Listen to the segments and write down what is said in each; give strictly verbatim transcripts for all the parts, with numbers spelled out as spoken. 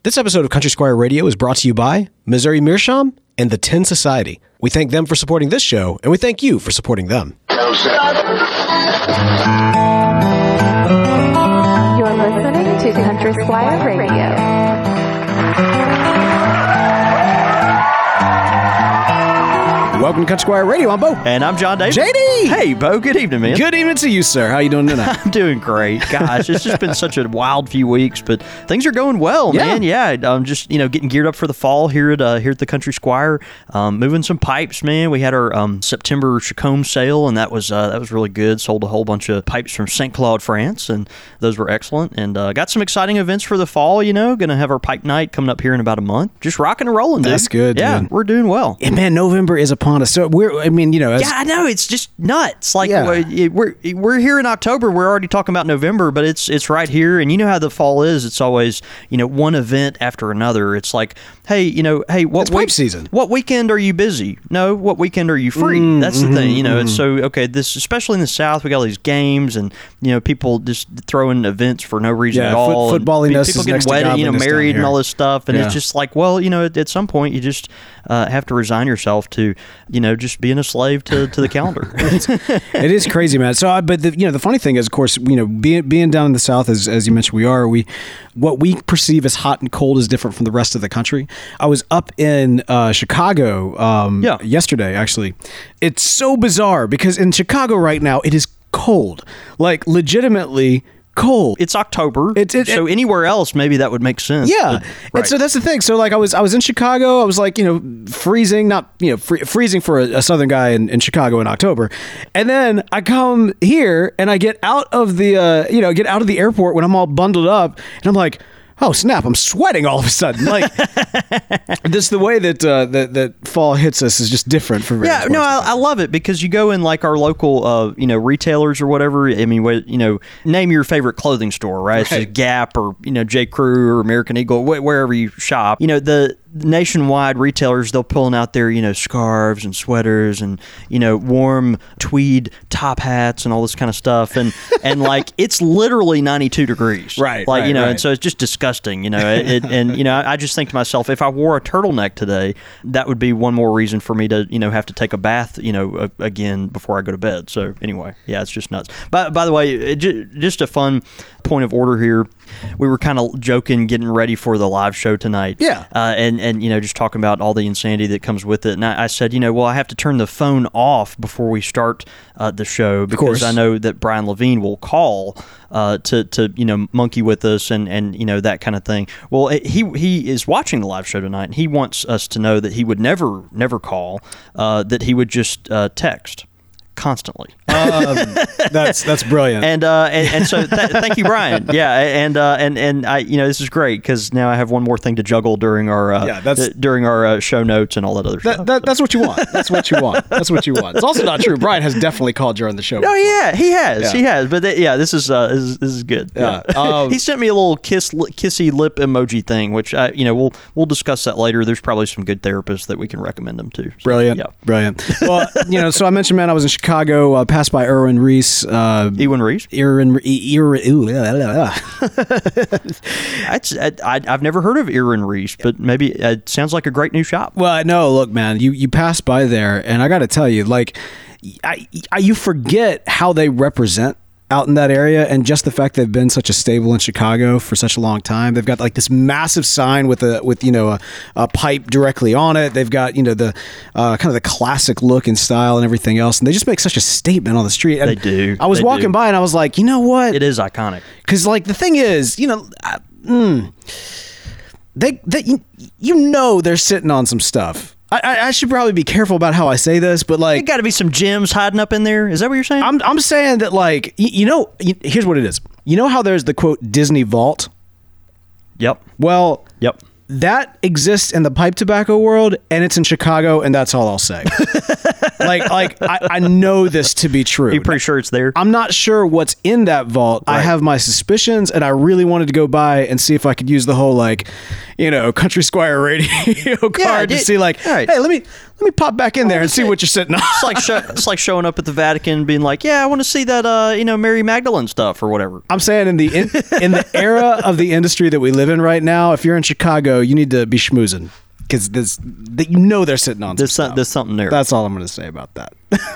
This episode of Country Squire Radio is brought to you by Missouri Meerschaum and the Tin Society. We thank them for supporting this show, and we thank you for supporting them. You're listening to Country Squire Radio. Welcome to Country Squire Radio. I'm Bo. And I'm John Davis. J D! Hey, Bo. Good evening, man. Good evening to you, sir. How you doing tonight? I'm doing great. Gosh, it's just been such a wild few weeks, but things are going well, Yeah. man. Yeah, I'm just, you know, getting geared up for the fall here at uh, here at the Country Squire. Um, moving some pipes, man. We had our um, September Chacombe sale, and that was uh, that was really good. Sold a whole bunch of pipes from Saint Claude, France, and those were excellent. And uh, got some exciting events for the fall, you know. Going to have our pipe night coming up here in about a month. Just rocking and rolling, dude. That's good, Yeah, dude. we're doing well. And man, November is upon us. So we're, I mean, you know, as, Yeah, I know. It's just nuts. Like Yeah. we're, we're we're here in October. We're already talking about November, but it's it's right here. And you know how the fall is. It's always, you know, one event after another. It's like, hey, you know, hey, what It's pipe week- season. What weekend are you busy? No, what weekend are you free? Mm, That's the mhm, thing. You know, mhm. it's so okay. This, especially in the South, we got all these games, and you know, people just throwing events for no reason Yeah, at foot- all. and footballiness pe- people is getting next to wedded, you know, godliness down married and here. all this stuff, and Yeah. it's just like, well, you know, at, at some point, you just uh, have to resign yourself to, you know, just being a slave to, to the calendar. It is crazy, man. So, I, but the, you know, the funny thing is, of course, you know, being being down in the South, as as you mentioned, we are. We what we perceive as hot and cold is different from the rest of the country. I was up in uh, Chicago, um, Yeah. yesterday. Actually, it's so bizarre because in Chicago right now it is cold, like legitimately cold. It's October, It's- it- so anywhere else maybe that would make sense. Yeah, but- and right. so that's the thing. So like I was I was in Chicago. I was like you know freezing, not you know free, freezing for a, a southern guy in, in Chicago in October, and then I come here and I get out of the uh, you know get out of the airport when I'm all bundled up, and I'm like, oh snap, I'm sweating all of a sudden. Like this the way that uh, that that fall hits us is just different for various Yeah, no, parts. I, I love it because you go in like our local, uh, you know, retailers or whatever. I mean, what, you know, name your favorite clothing store, right? It's Right. just Gap or you know J. Crew or American Eagle, wh- wherever you shop. You know, the nationwide retailers, they'll pulling out their you know scarves and sweaters and you know warm tweed top hats and all this kind of stuff, and and like it's literally ninety-two degrees, Right, Like right, you know, right. and so it's just disgusting, you know. It, it, and you know, I just think to myself, if I wore a turtleneck today, that would be one more reason for me to, you know, have to take a bath, you know, a, again before I go to bed. So anyway, yeah, it's just nuts. By, by the way, it, ju- just a fun point of order here. We were kind of joking, getting ready for the live show tonight. Yeah. Uh, and, and, you know, just talking about all the insanity that comes with it. And I, I said, you know, well, I have to turn the phone off before we start uh, the show because course. I know that Brian Levine will call uh, to, to, you know, monkey with us and, and, you know, that kind of thing. Well, it, he he is watching the live show tonight, and he wants us to know that he would never, never call, uh, that he would just uh, text constantly. Um, that's that's brilliant. And uh, and, and so th- thank you, Brian. Yeah, and uh, and and I, you know, this is great because now I have one more thing to juggle during our uh, Yeah, that's- th- during our uh, show notes and all that other that, stuff. that, that's what you want. That's what you want. That's what you want. It's also not true. Brian has definitely called you on the show. Oh yeah, he has, Yeah. he has. But th- yeah, this is uh, this is, this is good. Yeah. Um, he sent me a little kiss, li- kissy lip emoji thing, which I, you know, we'll we'll discuss that later. There's probably some good therapists that we can recommend them to. So, Brilliant. Yeah. Brilliant. Well, you know, so I mentioned, man, I was in Chicago, uh, passed by Erwin Reese. Uh, Ewan Reese. Erwin, e- Erwin, ooh, la, la, la. That's, I, I, I've never heard of Ewan Reese, but maybe uh, it sounds like a great new shop. Well, no, look, man, you, you pass by there, and I got to tell you, like, I, I, you forget how they represent out in that area, and just the fact they've been such a staple in Chicago for such a long time. They've got like this massive sign with a with you know a, a pipe directly on it. They've got you know the uh, kind of the classic look and style and everything else, and they just make such a statement on the street. And They do. I was They walking do. by and I was like, you know what? It is iconic. Because like the thing is, you know, uh, mm, they they you, you know they're sitting on some stuff. I, I, I should probably be careful about how I say this, but There like got to be some gems hiding up in there. Is that what you're saying? I'm I'm saying that like you, you know you, here's what it is. You know how there's the quote Disney Vault? Yep. Well, Yep. that exists in the pipe tobacco world, and it's in Chicago, and that's all I'll say. like, like I, I know this to be true. You're pretty sure it's there? I'm not sure what's in that vault. Right. I have my suspicions, and I really wanted to go by and see if I could use the whole, like, you know, Country Squire radio card Yeah, to it- see, like, right. hey, let me let me pop back in there and see what you're sitting on. It's like show, it's like showing up at the Vatican, being like, "Yeah, I want to see that, uh, you know, Mary Magdalene stuff or whatever." I'm saying in the in, in the era of the industry that we live in right now, if you're in Chicago, you need to be schmoozing because this that you know they're sitting on. There's some some, stuff. there's something there. That's all I'm going to say about that.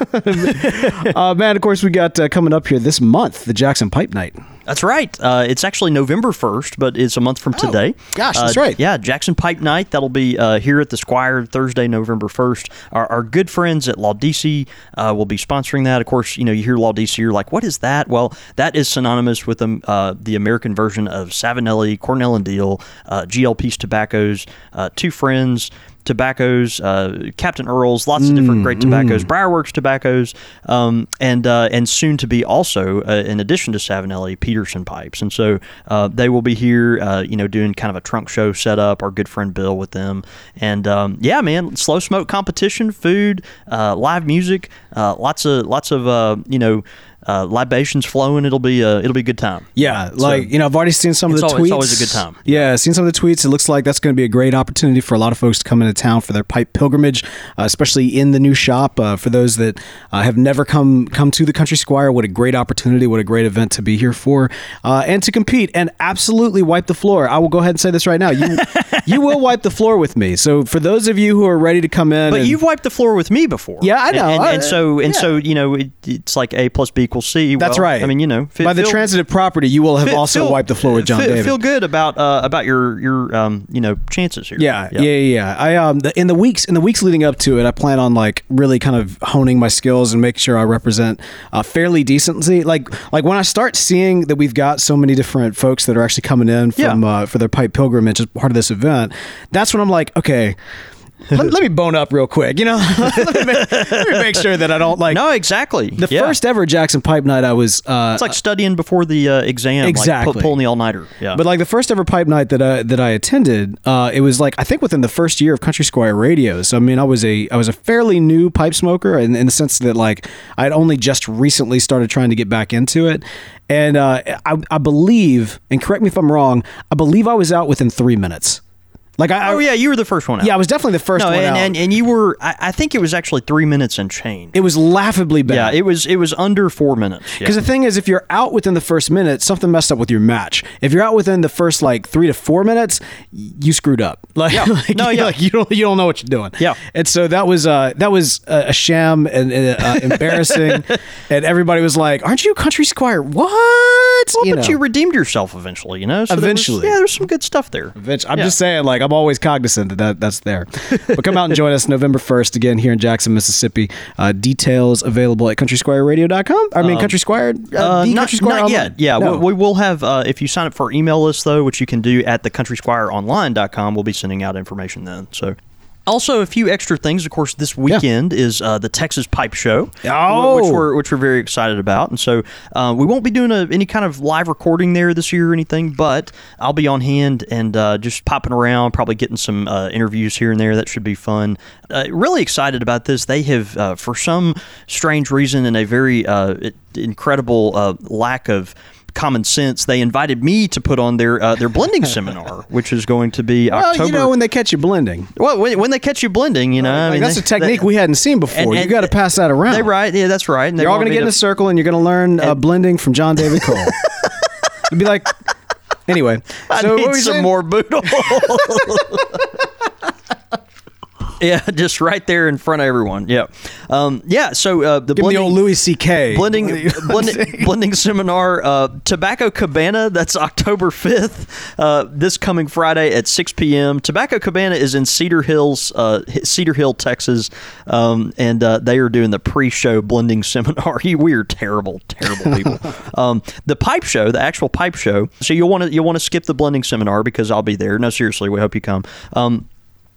uh, man, of course, we got uh, coming up here this month the Jackson Pipe Night. That's right. Uh, it's actually November first, but it's a month from Oh, today. gosh, that's Uh, right. Yeah, Jackson Pipe Night. That'll be uh, here at the Squire Thursday, November first. Our, our good friends at Laudisi uh, will be sponsoring that. Of course, you know, you hear Laudisi, you're like, what is that? Well, that is synonymous with um, uh, the American version of Savinelli, Cornell and Deal, uh, G L P's Tobaccos, uh, Two Friends Tobaccos, uh, Captain Earl's, lots of different great tobaccos, Briarworks tobaccos, um, and uh, and soon to be also, uh, in addition to Savinelli, Peterson pipes. And so uh, they will be here, uh, you know, doing kind of a trunk show setup. Our good friend Bill with them, and um, yeah, man, slow smoke competition, food, uh, live music, uh, lots of lots of uh, you know. Uh, libations flowing. It'll be a it'll be a good time. Yeah, like, you know, I've already seen some of It's the al- tweets. it's always a good time. Yeah, seen some of the tweets. It looks like that's going to be a great opportunity for a lot of folks to come into town for their pipe pilgrimage, uh, especially in the new shop. Uh, for those that uh, have never come come to the Country Squire, what a great opportunity, what a great event to be here for, uh, and to compete and absolutely wipe the floor. I will go ahead and say this right now. You you will wipe the floor with me. So for those of you who are ready to come in, But and, you've wiped the floor with me before. Yeah, I know. And, and, I- and so and yeah. so you know it, it's like A plus B equals C. That's Well, right. I mean, you know, fe- by the feel- transitive property, you will have feel- also feel- wiped the floor with John feel, David. Feel good about uh, about your your um you know chances here. Yeah, yeah, yeah, yeah. I um the, in the weeks in the weeks leading up to it, I plan on like really kind of honing my skills and make sure I represent uh, fairly decently. Like like when I start seeing that we've got so many different folks that are actually coming in from Yeah. uh, for their pipe pilgrimage as part of this event, that's when I'm like, okay. let, let me bone up real quick, you know. let, me make, let me make sure that I don't like No, exactly. the Yeah. first ever Jackson Pipe Night. I was uh, It's like studying before the uh, exam. Exactly. Like pu- pulling the all nighter. Yeah. But like the first ever pipe night that I that I attended, uh, it was like I think within the first year of Country Squire Radio. So I mean, I was a I was a fairly new pipe smoker, in, in the sense that like I'd only just recently started trying to get back into it, and uh, I, I believe, and correct me if I'm wrong, I believe I was out within three minutes. Like I, oh I yeah, you were the first one out. yeah, I was definitely the first no, one and, out. and and you were. I, I think it was actually three minutes and change. it was laughably bad. yeah, it was it was under four minutes. Yeah. Because the thing is, if you're out within the first minute, something messed up with your match. If you're out within the first like three to four minutes, y- you screwed up. Like, Yeah. like, No, you, yeah. like you don't you don't know what you're doing. Yeah. And so that was uh that was a, a sham and uh, embarrassing, and everybody was like, "Aren't you Country Squire? What?" Well, you but know. you redeemed yourself eventually, you know. So there was- Eventually. yeah, there's some good stuff there. Bitch, I'm Yeah. just saying, like, I'm always cognizant that, that that's there. But come out and join us November first again here in Jackson, Mississippi. Uh, details available at country squire radio dot com. I mean, Country Squire, uh, Uh, the not, Country Squire not online. yet. Yeah, No. we, we will have. Uh, if you sign up for our email list, though, which you can do at the country squire online dot com, we'll be sending out information then. So. Also, a few extra things. Of course, this weekend is uh, the Texas Pipe Show, Oh. which we're which we're very excited about. And so uh, we won't be doing a, any kind of live recording there this year or anything, but I'll be on hand and uh, just popping around, probably getting some uh, interviews here and there. That should be fun. Uh, really excited about this. They have, uh, for some strange reason and a very uh, incredible uh, lack of common sense, they invited me to put on their uh, their blending seminar, which is going to be Well, October. you know, when they catch you blending. Well, when, when they catch you blending, you know, I Like, mean, that's they- a technique they- we hadn't seen before. and- you and- got to pass that around. They right, yeah, that's right. And they You're all want going to me get in a circle and you're going to learn uh, blending from John David Cole. It'd be like, anyway. I so need what were we some saying? more boodle. Yeah, just right there in front of everyone. Yeah, um, yeah. So uh, the Give me blending, the old Louis C K blending, blending, blending seminar, uh, Tobacco Cabana. That's October fifth. Uh, this coming Friday at six p.m. Tobacco Cabana is in Cedar Hills, uh, Cedar Hill, Texas, um, and uh, they are doing the pre-show blending seminar. We are terrible, terrible people. um, the pipe show, the actual pipe show. So you'll want to you'll want to skip the blending seminar because I'll be there. No, seriously, we hope you come. Um,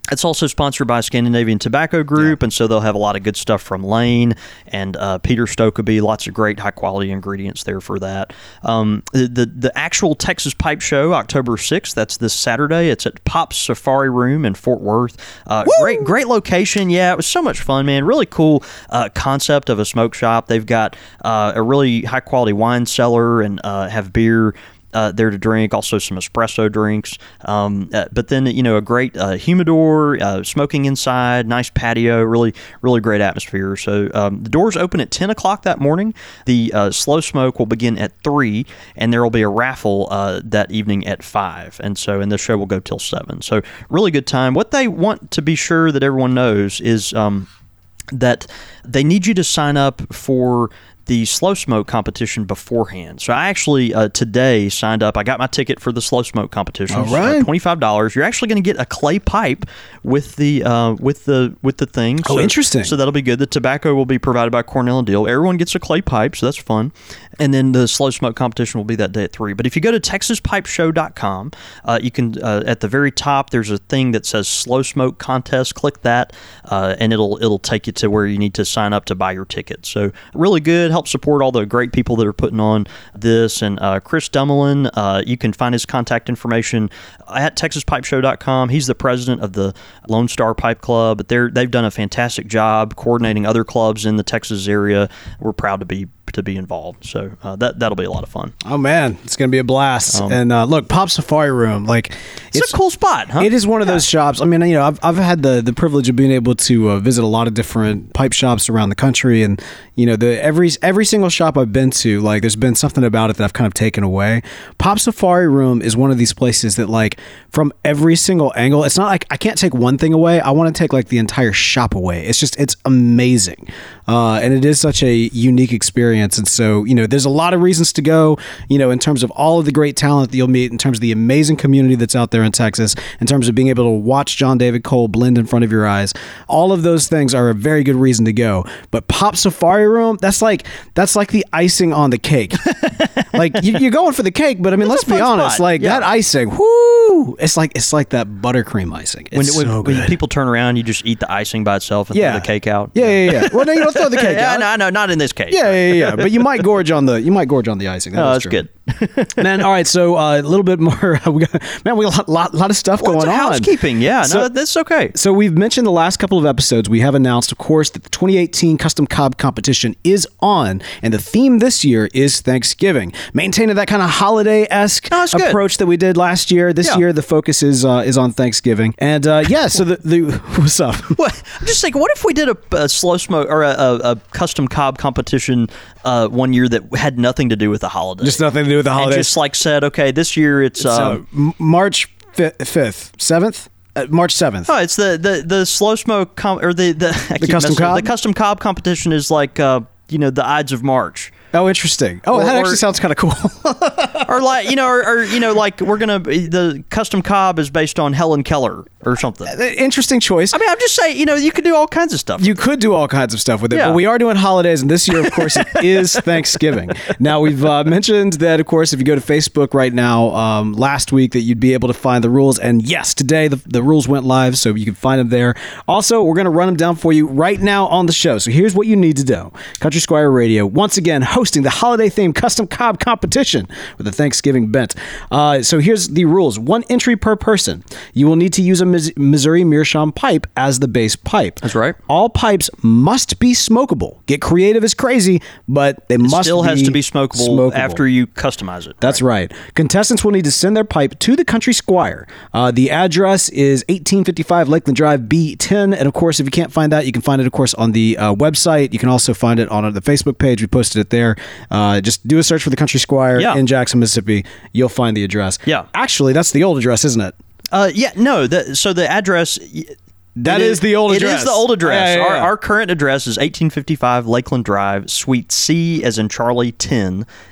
It's also sponsored by Scandinavian Tobacco Group, yeah. and so they'll have a lot of good stuff from Lane and uh, Peter Stokeby. Lots of great high-quality ingredients there for that. Um, the, the the actual Texas Pipe Show, October sixth, that's this Saturday. It's at Pop's Safari Room in Fort Worth. Uh, great great location. Yeah, it was so much fun, man. Really cool uh, concept of a smoke shop. They've got uh, a really high-quality wine cellar and uh, have beer Uh, there to drink, also some espresso drinks, um, uh, but then, you know, a great uh, humidor, uh, smoking inside, nice patio, really, really great atmosphere. So um, the doors open at ten o'clock that morning. The uh, slow smoke will begin at three, and there will be a raffle uh, that evening at five. And so, and the show will go till seven. So really good time. What they want to be sure that everyone knows is um, that they need you to sign up for the slow smoke competition beforehand. So I actually uh, today signed up. I got my ticket for the slow smoke competition. All right, uh, twenty-five dollars. You're actually going to get a clay pipe with the uh, with the with the thing. Oh, so, interesting. So that'll be good. The tobacco will be provided by Cornell and Deal. Everyone gets a clay pipe, so that's fun. And then the slow smoke competition will be that day at three. But if you go to texas pipe show dot com, uh, you can uh, at the very top there's a thing that says slow smoke contest. Click that, uh, and it'll it'll take you to where you need to sign up to buy your ticket. So really good. Help support all the great people that are putting on this. And uh, Chris Dumoulin, uh, you can find his contact information at texas pipe show dot com. He's the president of the Lone Star Pipe Club. But they're they've done a fantastic job coordinating other clubs in the Texas area. We're proud to be to be involved. So uh, that that'll be a lot of fun. Oh man, it's gonna be a blast. Um, and uh, look, Pop Safari Room, like it's, it's a cool spot, huh? It is one of yeah. those shops. I mean, you know, I've I've had the the privilege of being able to uh, visit a lot of different pipe shops around the country, and you know, the every every single shop I've been to, like, there's been something about it that I've kind of taken away. Pop Safari Room is one of these places that, like, from every single angle, it's not like I can't take one thing away. I want to take like the entire shop away. It's just it's amazing, uh, and it is such a unique experience. And so, you know, there's a lot of reasons to go, you know, in terms of all of the great talent that you'll meet, in terms of the amazing community that's out there in Texas, in terms of being able to watch John David Cole blend in front of your eyes. All of those things are a very good reason to go. But Pop Safari Room, that's like that's like the icing on the cake. Like, you, you're going for the cake, but I mean, It's let's be honest, spot. like yeah. that icing, whoo! It's like it's like that buttercream icing. It's When, so when, good. when people turn around, you just eat the icing by itself and Yeah. throw the cake out. Yeah, yeah, yeah. Well, no, you don't throw the cake yeah, out. no, I know, not in this case. Yeah, yeah, yeah. But you might gorge on the you might gorge on the icing. That Oh, is that's true. good. Man, all right. So uh, a little bit more. We got, man, we got a lot, lot of stuff Well, going it's on. housekeeping, yeah. So- no, that's okay. So we've mentioned the last couple of episodes. We have announced, of course, that the twenty eighteen Custom Cob competition is on, and the theme this year is Thanksgiving, maintaining that kind of holiday-esque Oh, that's good. approach that we did last year. This Yeah. year, the focus is uh, is on Thanksgiving, and uh, yeah. So the, the what's up? What, I'm just thinking, what if we did a, a slow smoke or a, a, a custom cob competition uh, one year that had nothing to do with the holiday? Just nothing to do with the And holidays. just like said, okay, this year it's, So um, M- March fifth, seventh, uh, March seventh. oh, it's the, the, the slow smoke com- or the the, I keep custom messing up. cob? The custom cob competition is like uh, you know, the Ides of March. Oh, interesting. Oh, Or- that or- actually sounds kind of cool. or like you know, or, or you know, like we're gonna the custom cob is based on Helen Keller or something. Interesting choice. I mean, I'm just saying, you know, you could do all kinds of stuff. You could do all kinds of stuff with it, Yeah. but we are doing holidays, and this year, of course, it is Thanksgiving. Now, we've uh, mentioned that, of course, if you go to Facebook right now, um, last week, that you'd be able to find the rules, and yes, today the, the rules went live, so you can find them there. Also, we're going to run them down for you right now on the show, so here's what you need to do. Country Squire Radio, once again, hosting the holiday-themed custom cob competition with a Thanksgiving bent. Uh, so here's the rules. One entry per person. You will need to use a Mis- Missouri Meerschaum pipe as the base pipe. That's right. All pipes must be smokable. Get creative as crazy, but they It must still be has to be smokable, smokable. after you customize it. That's right. Contestants will need to send their pipe to the Country Squire. Uh, the address is eighteen fifty-five Lakeland Drive, B ten. And of course, if you can't find that, you can find it, of course, on the uh, website. You can also find it on the Facebook page. We posted it there. Uh, just do a search for the Country Squire Yeah. in Jackson, Mississippi. You'll find the address. Yeah. Actually, that's the old address, isn't it? Uh, yeah, no. The, so the address. That it is the old address. It is the old address. Yeah, yeah, Our, yeah. our current address is eighteen fifty-five Lakeland Drive, Suite C as in Charlie ten,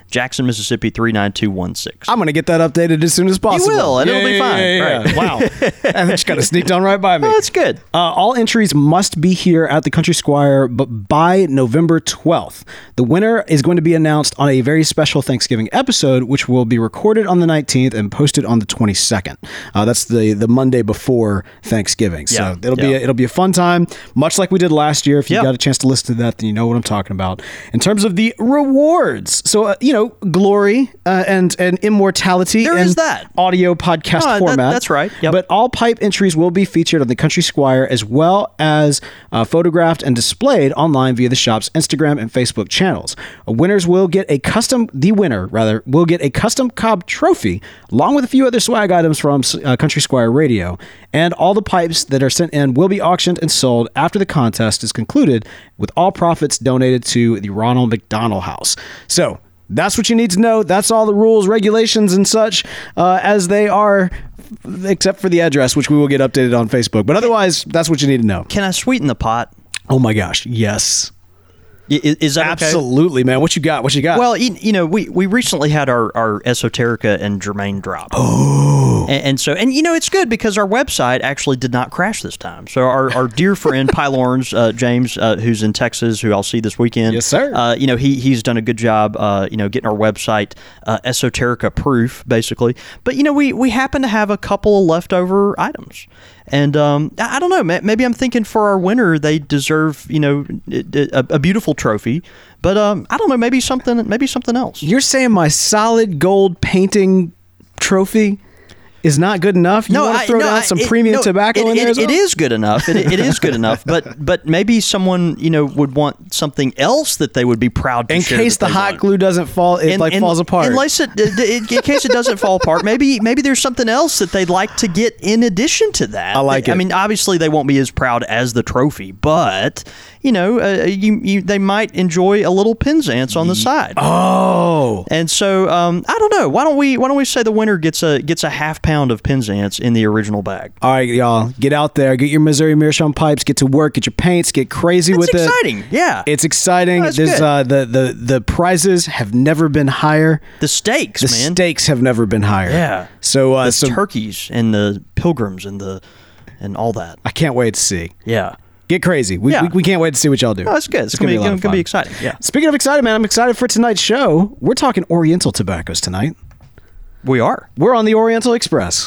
Jackson, Mississippi three nine two one six. I'm going to get that updated as soon as possible. You will, and Yeah, it'll be yeah, fine. yeah, yeah, Right. yeah. Wow. That just kind of sneaked on right by me. Oh, that's good. Uh, all entries must be here at the Country Squire, but by November twelfth. The winner is going to be announced on a very special Thanksgiving episode, which will be recorded on the nineteenth and posted on the twenty-second. Uh, that's the, the Monday before Thanksgiving. So Yeah, it'll be yeah. a, it'll be a fun time, much like we did last year. If you Yeah. got a chance to listen to that, then you know what I'm talking about. In terms of the rewards, so uh, you know, glory uh, and and immortality. There and is that. audio podcast Oh, that- format. that's right. Yep. But all pipe entries will be featured on the Country Squire as well as uh, photographed and displayed online via the shop's Instagram and Facebook channels. Uh, winners will get a custom, the winner rather, will get a custom Cobb trophy along with a few other swag items from uh, Country Squire Radio. And all the pipes that are sent in will be auctioned and sold after the contest is concluded, with all profits donated to the Ronald McDonald House. So that's what you need to know. That's all the rules, regulations, and such uh, as they are, except for the address, which we will get updated on Facebook. But otherwise, that's what you need to know. Can I sweeten the pot? Oh my gosh, yes. I- Is, is that okay? Absolutely, man. What you got? What you got? Well, you, you know, we, we recently had our, our Esoterica and Germain drop. Oh. And, and so, and you know, it's good because our website actually did not crash this time. So our, our dear friend Pylorns, uh, James, uh, who's in Texas, who I'll see this weekend. Yes, sir. Uh, you know, he he's done a good job, uh, you know, getting our website uh, Esoterica proof, basically. But, you know, we, we happen to have a couple of leftover items. And um, I I don't know. ma- Maybe I'm thinking for our winner, they deserve, you know, a, a beautiful trophy. But um, I don't know. Maybe something. Maybe something else. You're saying my solid gold painting trophy is not good enough? You want to throw no, down I- some it- premium no, tobacco it, in there it, as well? it is good enough. It, it is good enough. But but maybe someone, you know, would want something else that they would be proud to In share case that the they hot want. glue doesn't fall, it And- like and- falls apart. Unless it, in case it doesn't fall apart, maybe maybe there's something else that they'd like to get in addition to that. I like I it. mean, obviously they won't be as proud as the trophy, but you know, uh, you, you they might enjoy a little Penzance on the side. oh. And so um, I don't know. Why don't we why don't we say the winner gets a gets a half pound of Penzance in the original bag? All right, y'all, get out there, get your Missouri Meerschaum pipes, get to work, get your paints, get crazy It's with it. exciting. Yeah. It's exciting. Oh, that's There's good. uh, the the the prizes have never been higher. The stakes, The man. stakes have never been higher. Yeah. So uh, the so turkeys and the pilgrims and the and all that. I can't wait to see. Yeah. Get crazy. We, Yeah. we, we can't wait to see what y'all do. Oh, that's good. It's, gonna, be, a lot gonna, of gonna be fun. exciting. Yeah. Speaking of excited, man, I'm excited for tonight's show. We're talking Oriental tobaccos tonight. We are. We're on the Oriental Express.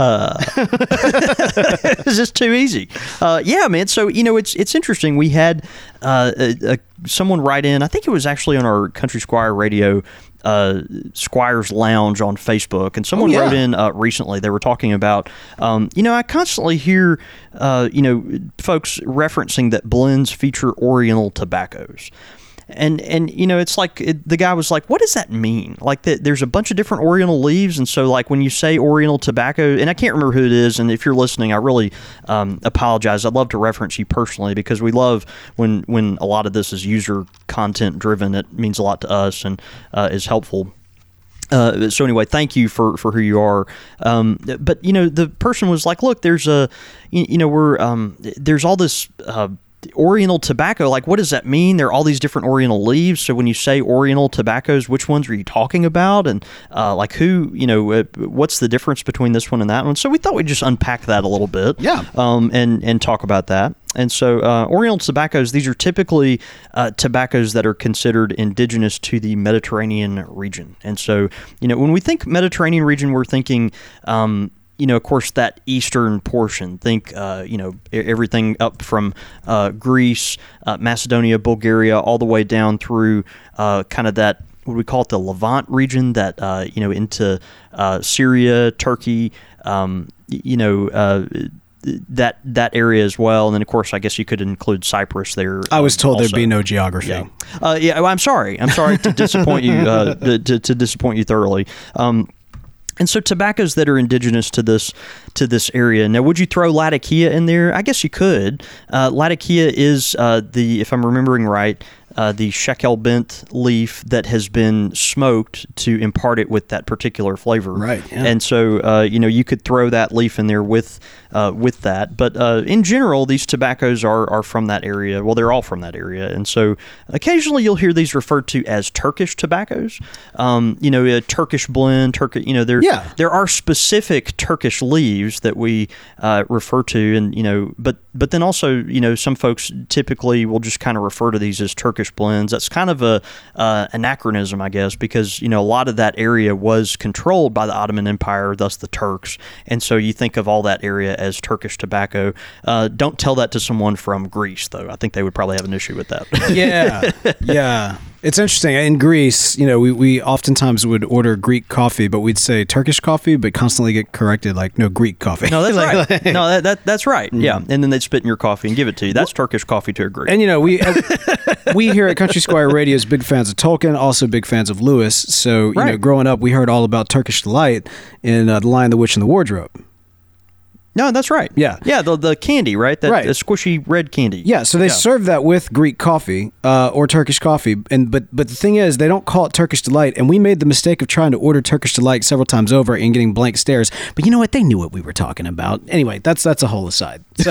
It's just too easy. Uh, yeah, man. So you know, it's it's interesting. We had uh, a, a, someone write in. I think it was actually on our Country Squire Radio uh, Squires Lounge on Facebook, and someone Oh, yeah. wrote in uh, recently. They were talking about, um, you know, I constantly hear, uh, you know, folks referencing that blends feature Oriental tobaccos. And, and you know, it's like it, the guy was like, what does that mean? Like, that there's a bunch of different Oriental leaves. And so, like, when you say Oriental tobacco, and I can't remember who it is. And if you're listening, I really um, apologize. I'd love to reference you personally because we love when, when a lot of this is user content driven. It means a lot to us and uh, is helpful. Uh, so anyway, thank you for, for who you are. Um, but, you know, the person was like, look, there's a, you, you know, we're, um, there's all this, uh, Oriental tobacco, like what does that mean? There are all these different Oriental leaves. So when you say Oriental tobaccos, which ones are you talking about? And uh, like who, you know, uh, what's the difference between this one and that one? So we thought we'd just unpack that a little bit. Yeah. Um, and, and talk about that. And so uh, Oriental tobaccos, these are typically uh, tobaccos that are considered indigenous to the Mediterranean region. And so, you know, when we think Mediterranean region, we're thinking, um, you know, of course, that eastern portion. Think, uh, you know, e- everything up from uh, Greece, uh, Macedonia, Bulgaria, all the way down through uh, kind of that, what do we call it, the Levant region, that, uh, you know, into uh, Syria, Turkey, um, y- you know, uh, that that area as well. And then, of course, I guess you could include Cyprus there. I was um, told also. there'd be no geography. Yeah, uh, yeah. Well, I'm sorry. I'm sorry to disappoint you. Uh, to, to, to disappoint you thoroughly. Um, And so tobaccos that are indigenous to this to this area. Now, would you throw Latakia in there? I guess you could. Uh, Latakia is uh, the, if I'm remembering right, uh, the shekel bent leaf that has been smoked to impart it with that particular flavor. Right, yeah. And so, uh, you know, you could throw that leaf in there with uh, with that. But uh, in general, these tobaccos are, are from that area. Well, they're all from that area. And so occasionally you'll hear these referred to as Turkish tobaccos. Um, you know, a Turkish blend, Turkish, you know, there, Yeah. there are specific Turkish leaves that we uh, refer to. And, you know, but, but then also, you know, some folks typically will just kind of refer to these as Turkish blends. That's kind of a uh, anachronism, I guess, because, you know, a lot of that area was controlled by the Ottoman Empire, thus the Turks. And so you think of all that area as Turkish tobacco. Uh, don't tell that to someone from Greece, though. I think they would probably have an issue with that. Yeah, yeah. It's interesting. In Greece, you know, we, we oftentimes would order Greek coffee, but we'd say Turkish coffee, but constantly get corrected like, no, Greek coffee. No, that's Like- right. No, that, that that's right. Yeah, and then they'd spit in your coffee and give it to you. That's Turkish coffee to a Greek. And you know, we we here at Country Squire Radio is big fans of Tolkien, also big fans of Lewis. So you know, Right. growing up, we heard all about Turkish delight in uh, The Lion, the Witch, and the Wardrobe. No, that's right. Yeah. yeah, the the candy, right? That Right. the squishy red candy. Yeah, so they serve that with Greek coffee uh, or Turkish coffee, and but but the thing is, they don't call it Turkish delight, and we made the mistake of trying to order Turkish delight several times over and getting blank stares. But you know what? They knew what we were talking about. Anyway, that's that's a whole aside. So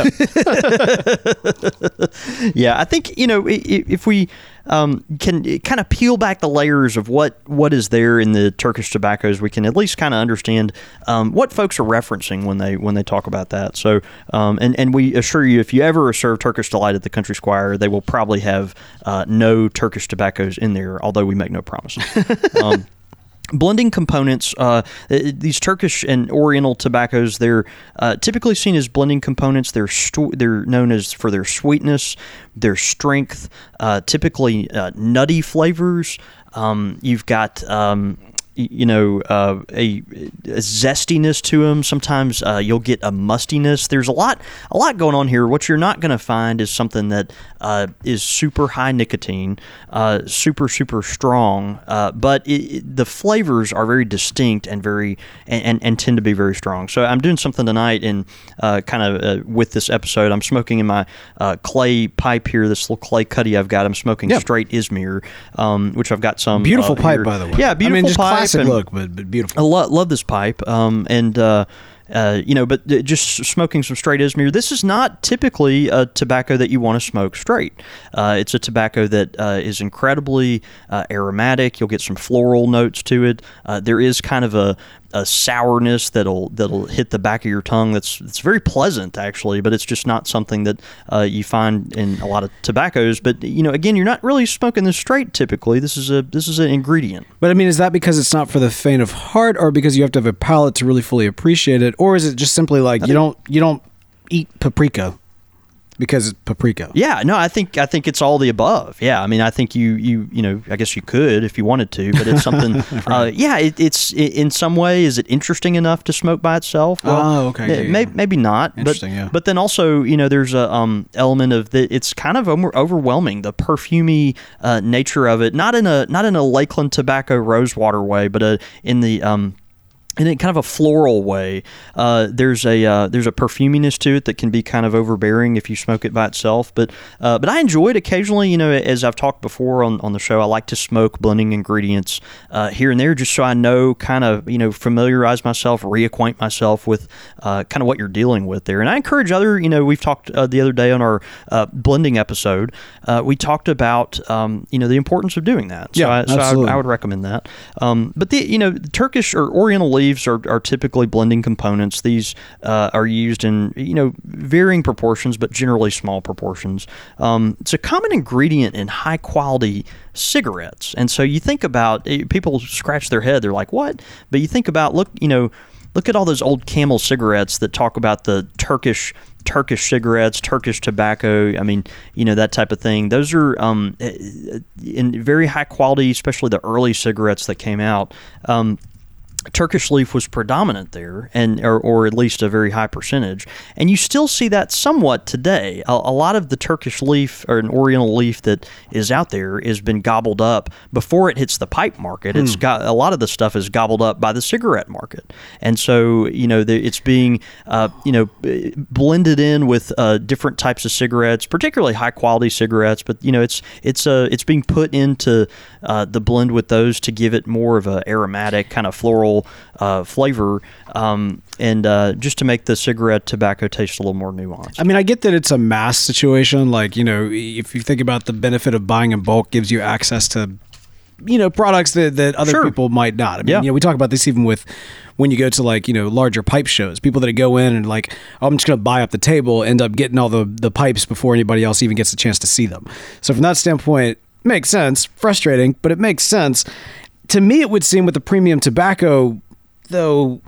Yeah, I think, you know, i- i- if we um, can kind of peel back the layers of what, what is there in the Turkish tobaccos, we can at least kind of understand um, what folks are referencing when they when they talk about that. So, um, and, and we assure you, if you ever serve Turkish Delight at the Country Squire, they will probably have uh, no Turkish tobaccos in there, although we make no promises. um, Blending components, uh, these Turkish and Oriental tobaccos, they're uh, typically seen as blending components. They're stu- they're known as for their sweetness, their strength, uh, typically uh, nutty flavors. Um, you've got um, y- you know uh, a, a zestiness to them. Sometimes uh, you'll get a mustiness. There's a lot a lot going on here. What you're not going to find is something that uh, is super high nicotine, uh, super super strong, uh, but it, it, the flavors are very distinct and very and, and, and tend to be very strong. So I'm doing something tonight, and uh, kind of uh, with this episode, I'm smoking in my uh, clay pipe here. This little clay cutty I've got. I'm smoking Yeah. straight Izmir, um, which I've got some beautiful uh, pipe, here. by the way. Yeah, beautiful I mean, just pipe. classic and- look, but, but beautiful. I lo- love this pipe, um, and uh, uh, you know, but uh, just smoking some straight Izmir. This is not typically a tobacco that you want to smoke straight. Uh, it's a tobacco that uh, is incredibly uh, aromatic. You'll get some floral notes to it. Uh, there is kind of a a sourness that'll that'll hit the back of your tongue. That's it's very pleasant actually, but it's just not something that uh, you find in a lot of tobaccos. But you know, again, you're not really smoking this straight typically. This is a this is an ingredient. But I mean, is that because it's not for the faint of heart, or because you have to have a palate to really fully appreciate it, or is it just simply like you don't you don't eat paprika because it's paprika? Yeah, no, I think I think it's all the above. Yeah, I mean, I think you you you know, I guess you could if you wanted to, but it's something. uh, yeah, it, it's i in some way, is it interesting enough to smoke by itself? Oh, okay, yeah, may- yeah, may- yeah. maybe not. Interesting, but, yeah. But then also, you know, there's a um element of the. It's kind of over- overwhelming, the perfumey uh, nature of it. Not in a not in a Lakeland tobacco rosewater way, but uh, in the um. in a kind of a floral way. Uh, there's a uh, there's a perfuminess to it that can be kind of overbearing if you smoke it by itself. But uh, but I enjoy it occasionally. You know, as I've talked before on, on the show, I like to smoke blending ingredients uh, here and there, just so I know, kind of, you know, familiarize myself, reacquaint myself with uh, kind of what you're dealing with there. And I encourage other, you know, we've talked uh, the other day on our uh, blending episode, uh, we talked about um, you know, the importance of doing that. So Yeah, I, so I, absolutely. I would recommend that. Um, but the you know, Turkish or Oriental leaves are, are typically blending components. These uh, are used in, you know, varying proportions, but generally small proportions. Um, it's a common ingredient in high quality cigarettes, and so you think about eh, people scratch their head. They're like, "What?" But you think about look, you know, look at all those old Camel cigarettes that talk about the Turkish. Turkish cigarettes, Turkish tobacco, I mean, you know, that type of thing. Those are um, in very high quality, especially the early cigarettes that came out. Um, Turkish leaf was predominant there, and or, or at least a very high percentage. And you still see that somewhat today. A, a lot of the Turkish leaf or an Oriental leaf that is out there has been gobbled up before it hits the pipe market. Hmm. It's got a lot of the stuff is gobbled up by the cigarette market, and so you know the, it's being uh, you know blended in with uh, different types of cigarettes, particularly high quality cigarettes. But you know it's it's uh, it's being put into uh, the blend with those to give it more of a aromatic kind of floral Uh, flavor, um, and uh, just to make the cigarette tobacco taste a little more nuanced. I mean, I get that it's a mass situation. Like, you know, if you think about the benefit of buying in bulk gives you access to, you know, products that, that other Sure. people might not. I mean, Yeah. you know, we talk about this even with when you go to like, you know, larger pipe shows, people that go in and like, oh, I'm just going to buy up the table, end up getting all the, the pipes before anybody else even gets a chance to see them. So from that standpoint, it makes sense. Frustrating, but it makes sense. To me, it would seem with the premium tobacco, though,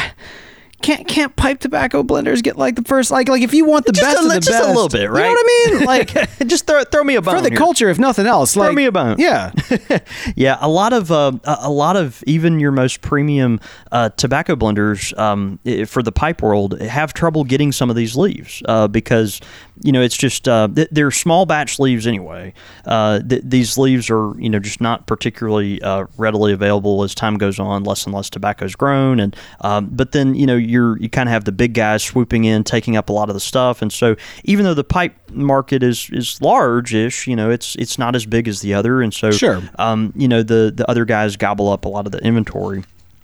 can't can't pipe tobacco blenders get like the first like like if you want the just best a, of the just best, a little bit, right? You know what I mean? Like, just throw throw me a bone for the here. culture, if nothing else. Throw like, me a bone. Yeah, yeah. A lot of uh, a lot of even your most premium uh, tobacco blenders um, for the pipe world have trouble getting some of these leaves uh, because you know it's just uh, they're small batch leaves anyway. Uh, th- these leaves are you know just not particularly uh, readily available as time goes on. Less and less tobacco is grown, and um, but then you know you're you kind of have the big guys swooping in, taking up a lot of the stuff, and so even though the pipe market is is large-ish, you know it's it's not as big as the other, and so Sure. um, you know the the other guys gobble up a lot of the inventory.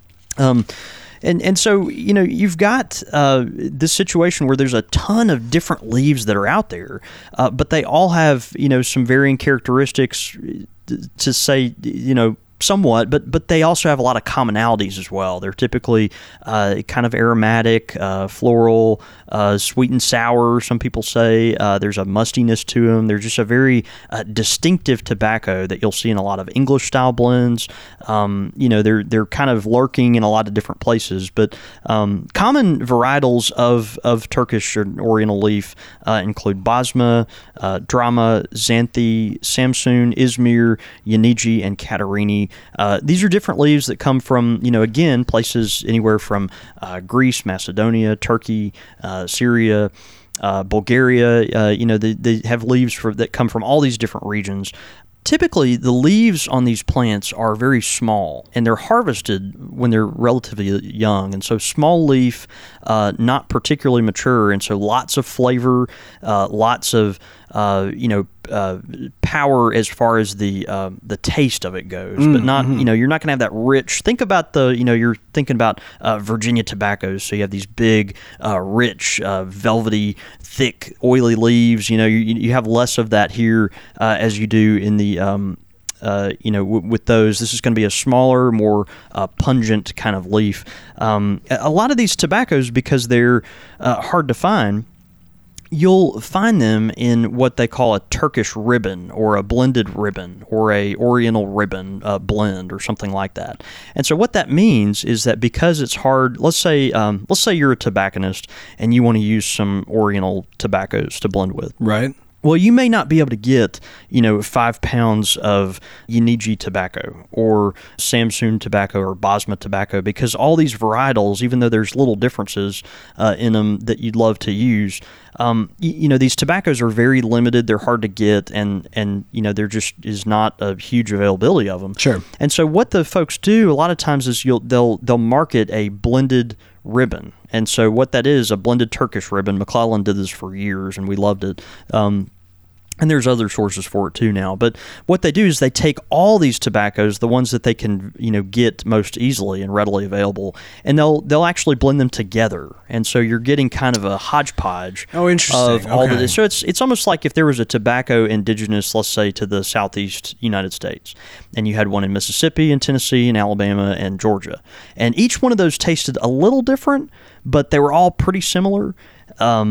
Um, And and so, you know, you've got uh, this situation where there's a ton of different leaves that are out there, uh, but they all have, you know, some varying characteristics to say, you know, somewhat, but but they also have a lot of commonalities as well. They're typically uh, kind of aromatic, uh, floral, uh, sweet and sour, some people say. Uh, there's a mustiness to them. They're just a very uh, distinctive tobacco that you'll see in a lot of English-style blends. Um, you know, they're they're kind of lurking in a lot of different places. But um, common varietals of, of Turkish or Oriental leaf uh, include Basma, uh, Drama, Xanthi, Samsun, Izmir, Yaniji, and Katarini. Uh, these are different leaves that come from, you know, again, places anywhere from uh, Greece, Macedonia, Turkey, uh, Syria, uh, Bulgaria. Uh, you know, they, they have leaves for, that come from all these different regions. Typically, the leaves on these plants are very small, and they're harvested when they're relatively young. And so small leaf, uh, not particularly mature, and so lots of flavor, uh, lots of, uh, you know, uh, power as far as the uh, the taste of it goes, mm, but not, mm-hmm. you know, you're not going to have that rich. Think about the, you know, you're thinking about uh, Virginia tobaccos. So you have these big, uh, rich, uh, velvety, thick, oily leaves. You know, you you have less of that here uh, as you do in the. Um, Uh, you know, w- with those, this is going to be a smaller, more uh, pungent kind of leaf. Um, a lot of these tobaccos, because they're uh, hard to find, you'll find them in what they call a Turkish ribbon or a blended ribbon or a Oriental ribbon uh, blend or something like that. And so what that means is that because it's hard, let's say um, let's say you're a tobacconist and you want to use some Oriental tobaccos to blend with. Right. Well, you may not be able to get, you know, five pounds of Yaniji tobacco or Samsun tobacco or Basma tobacco because all these varietals, even though there's little differences uh, in them that you'd love to use, um, you, you know, these tobaccos are very limited. They're hard to get, and and you know, there just is not a huge availability of them. Sure. And so what the folks do a lot of times is you'll they'll they'll market a blended ribbon. And so what that is, a blended Turkish ribbon. McClellan did this for years, and we loved it. Um, And there's other sources for it too now. But what they do is they take all these tobaccos, the ones that they can, you know, get most easily and readily available, and they'll they'll actually blend them together. And so you're getting kind of a hodgepodge. Oh, interesting. Of all okay. of this. So it's it's almost like if there was a tobacco indigenous, let's say, to the southeast United States, and you had one in Mississippi and Tennessee and Alabama and Georgia, and each one of those tasted a little different, but they were all pretty similar. Um,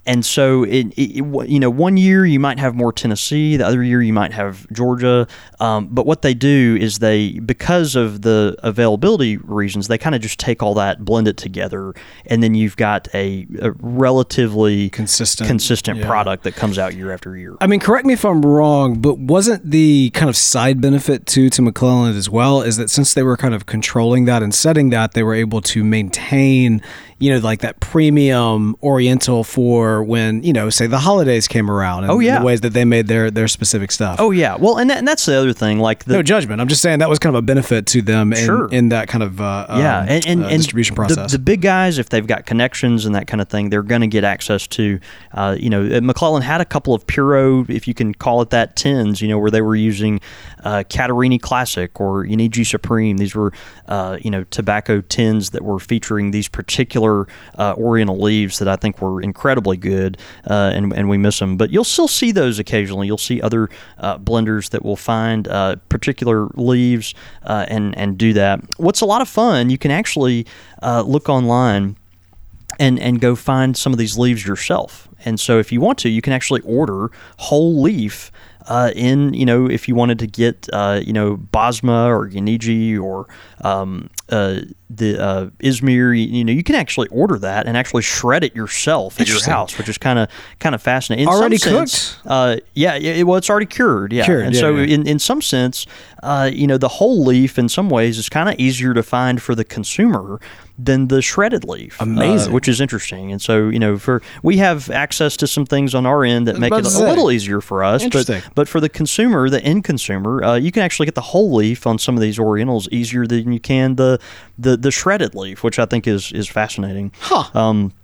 And so, it, it, it, you know, one year you might have more Tennessee, the other year you might have Georgia. Um, but what they do is they, because of the availability reasons, they kind of just take all that, blend it together, and then you've got a, a relatively Consistent. consistent Yeah. product that comes out year after year. I mean, correct me if I'm wrong, but wasn't the kind of side benefit to to McClelland as well is that since they were kind of controlling that and setting that, they were able to maintain, you know, like that premium Oriental for when, you know, say the holidays came around. And Oh, yeah. the ways that they made their their specific stuff. Oh yeah, well, and, that, and that's the other thing. Like the No judgment. I'm just saying that was kind of a benefit to them in, Sure. in that kind of uh, yeah, um, and, and, uh, and distribution the- process. The, big guys, if they've got connections and that kind of thing, they're going to get access to. Uh, you know, McClelland had a couple of Puro, if you can call it that, tins. You know, where they were using uh, Catarini Classic or Unigi Supreme. These were, uh, you know, tobacco tins that were featuring these particular uh, Oriental leaves that I think were incredibly good, uh, and and we miss them. But you'll still see those occasionally. You'll see other uh, blenders that will find uh, particular leaves uh, and and do that. What's a lot of fun, you can actually uh, look online and and go find some of these leaves yourself. And so if you want to, you can actually order whole leaf uh, in, you know, if you wanted to get, uh, you know, Basma or Unigi or um, uh, the uh, Izmir, you, you know, you can actually order that and actually shred it yourself at your Interesting. house, which is kind of kind of fascinating. In Already some sense, cooked? Uh, yeah, it, well, it's already cured. Yeah, Cured, and yeah, so yeah. in in some sense, uh, you know, the whole leaf in some ways is kind of easier to find for the consumer than the shredded leaf. Amazing. uh, which is interesting. And so, you know, for we have access to some things on our end that make about it to a say. little easier for us. But Interesting. but for the consumer, the end consumer, uh, you can actually get the whole leaf on some of these Orientals easier than you can the the, the shredded leaf, which I think is is fascinating. Huh. Um,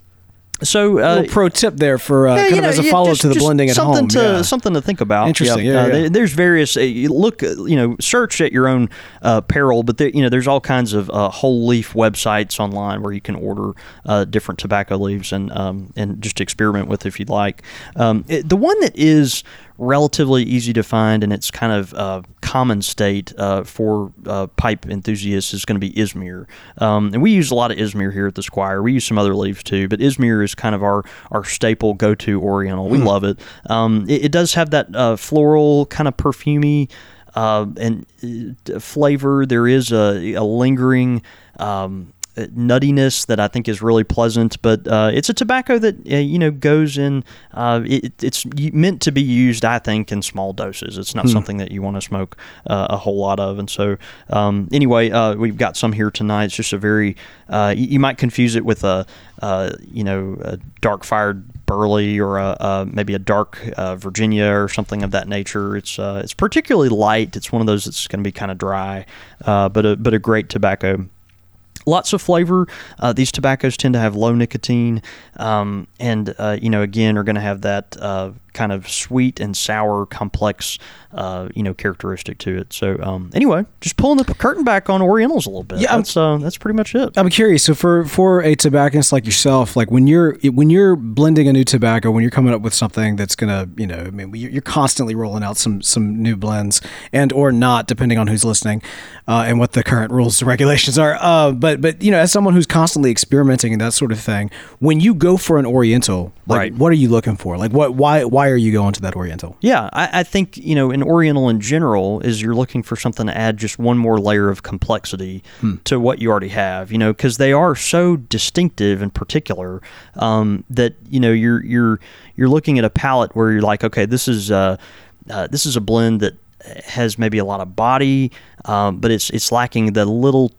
so uh, little pro tip there for uh, yeah, kind you of know, as a yeah, follow-up just- to the just blending at something home. To, yeah. Something to think about. Interesting, Yeah, yeah, uh, yeah. there- There's various. Uh, you look, uh, you know, search at your own uh, peril, but there, you know, there's all kinds of uh, whole leaf websites online where you can order uh, different tobacco leaves and um, and just experiment with if you'd like. Um, it, the one that is relatively easy to find and it's kind of uh, common state uh, for uh, pipe enthusiasts is going to be Izmir. Um, and we use a lot of Izmir here at the Squire. We use some other leaves too, but Izmir is kind of our, our staple go-to Oriental. We love it. Um, it. It does have that uh, floral kind of perfumey uh, and uh, flavor. There is a, a lingering um, nuttiness that I think is really pleasant, but uh, it's a tobacco that uh, you know goes in. Uh, it, it's meant to be used, I think, in small doses. It's not Hmm. something that you want to smoke uh, a whole lot of. And so, um, anyway, uh, we've got some here tonight. It's just a very uh, you, you might confuse it with a uh, you know a dark fired Burley or a, uh, maybe a dark uh, Virginia or something of that nature. It's uh, it's particularly light. It's one of those that's going to be kind of dry, uh, but a but a great tobacco. Lots of flavor. Uh, these tobaccos tend to have low nicotine, um, and uh, you know, again, are going to have that uh, kind of sweet and sour, complex, uh, you know, characteristic to it. So, um, anyway, just pulling the curtain back on Orientals a little bit. Yeah, I'm- that's uh, that's pretty much it. I'm curious. So for for a tobacconist like yourself, like when you're when you're blending a new tobacco, when you're coming up with something that's gonna, you know, I mean, you're constantly rolling out some some new blends and or not, depending on who's listening, uh, and what the current rules and regulations are. Uh, but but you know, as someone who's constantly experimenting and that sort of thing, when you go for an Oriental, like Right. what are you looking for? Like what why why are you going to that Oriental? Yeah, I, I think, you know, an Oriental in general is you're looking for something to add just one more layer of complexity to what you already have, you know, because they are so distinctive and particular um, that, you know, you're you're you're looking at a palette where you're like, okay, this is uh, uh, this is a blend that has maybe a lot of body, um, but it's it's lacking the little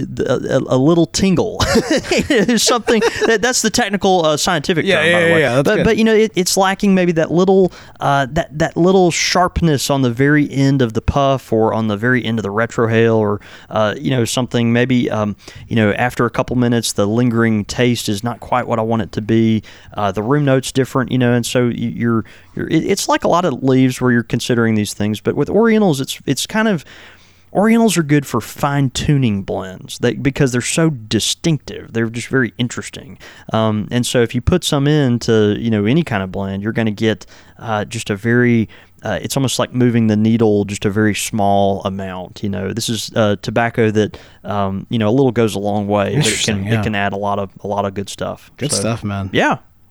A, a little tingle. There's something that, that's the technical uh, scientific Yeah, term, yeah, by the yeah, way. yeah, that's but good. but you know it, it's lacking maybe that little uh, that that little sharpness on the very end of the puff or on the very end of the retrohale or uh, you know something maybe um, you know after a couple minutes the lingering taste is not quite what I want it to be. Uh, the room note's different, you know, and so you- you're you're it, it's like a lot of leaves where you're considering these things. But with Orientals, it's it's kind of Orientals are good for fine-tuning blends they, because they're so distinctive. They're just very interesting. Um, and so if you put some into, you know, any kind of blend, you're going to get uh, just a very, uh, it's almost like moving the needle just a very small amount. You know, this is uh, tobacco that, um, you know, a little goes a long way, but it Interesting, can, yeah. it can add a lot of, a lot of good stuff. Good So, stuff, man. Yeah.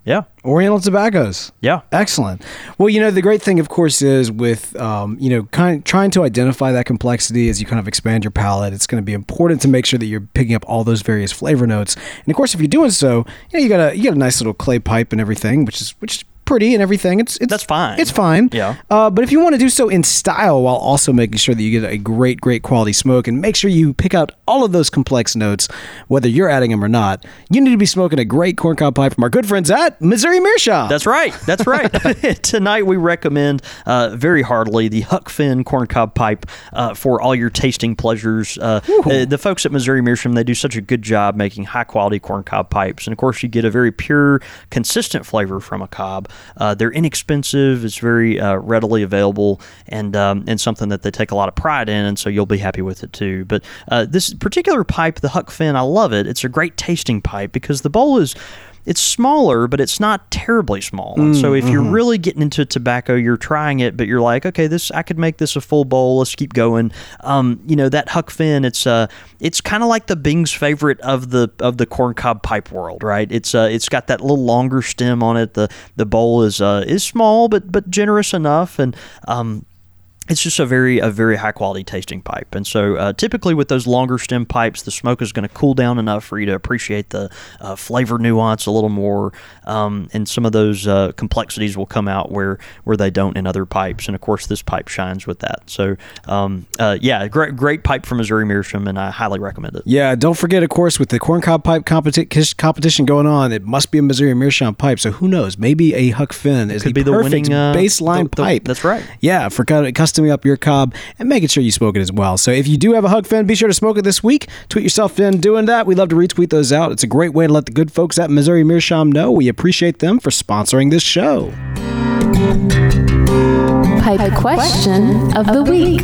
Yeah. Oriental tobaccos. Yeah. Excellent. Well, you know, the great thing, of course, is with, um, you know, kind of trying to identify that complexity as you kind of expand your palate, it's going to be important to make sure that you're picking up all those various flavor notes. And of course, if you're doing so, you know, you got a, you got a nice little clay pipe and everything, which is, which is pretty and everything. It's, it's That's fine. It's fine. Yeah. Uh, but if you want to do so in style while also making sure that you get a great, great quality smoke and make sure you pick out all of those complex notes, whether you're adding them or not, you need to be smoking a great corncob pipe from our good friends at Missouri Meerschaum. That's right. That's right. Tonight we recommend uh, very heartily the Huck Finn corncob pipe uh, for all your tasting pleasures. Uh, uh, the folks at Missouri Meerschaum, they do such a good job making high quality corncob pipes, and of course you get a very pure, consistent flavor from a cob. Uh, they're inexpensive. It's very uh, readily available, and um, and something that they take a lot of pride in, and so you'll be happy with it too. But uh, this particular pipe, the Huck Finn, I love it. It's a great tasting pipe because the bowl is. It's smaller, but it's not terribly small. And so if you're really getting into tobacco, you're trying it, but you're like, okay, this I could make this a full bowl. Let's keep going. Um, you know, that Huck Finn, it's uh, it's kind of like the Bing's favorite of the of the corncob pipe world, right? It's uh, it's got that little longer stem on it. The the bowl is uh, is small, but but generous enough, and um. It's just a very a very high quality tasting pipe, and so uh, typically with those longer stem pipes, the smoke is going to cool down enough for you to appreciate the uh, flavor nuance a little more, um, and some of those uh, complexities will come out where where they don't in other pipes, and of course this pipe shines with that. So um, uh, yeah, great great pipe from Missouri Meerschaum, and I highly recommend it. Yeah, don't forget, of course, with the corncob pipe competi- competition going on, it must be a Missouri Meerschaum pipe. So who knows? Maybe a Huck Finn is Could the be the perfect winning, uh, baseline the- the- pipe. that's right. Yeah, for kind customing up your cob and making sure you smoke it as well. So if you do have a Huck Finn, be sure to smoke it this week. Tweet yourself in doing that. We love to retweet those out. It's a great way to let the good folks at Missouri Meerschaum know. We appreciate them for sponsoring this show. Pipe question of the week.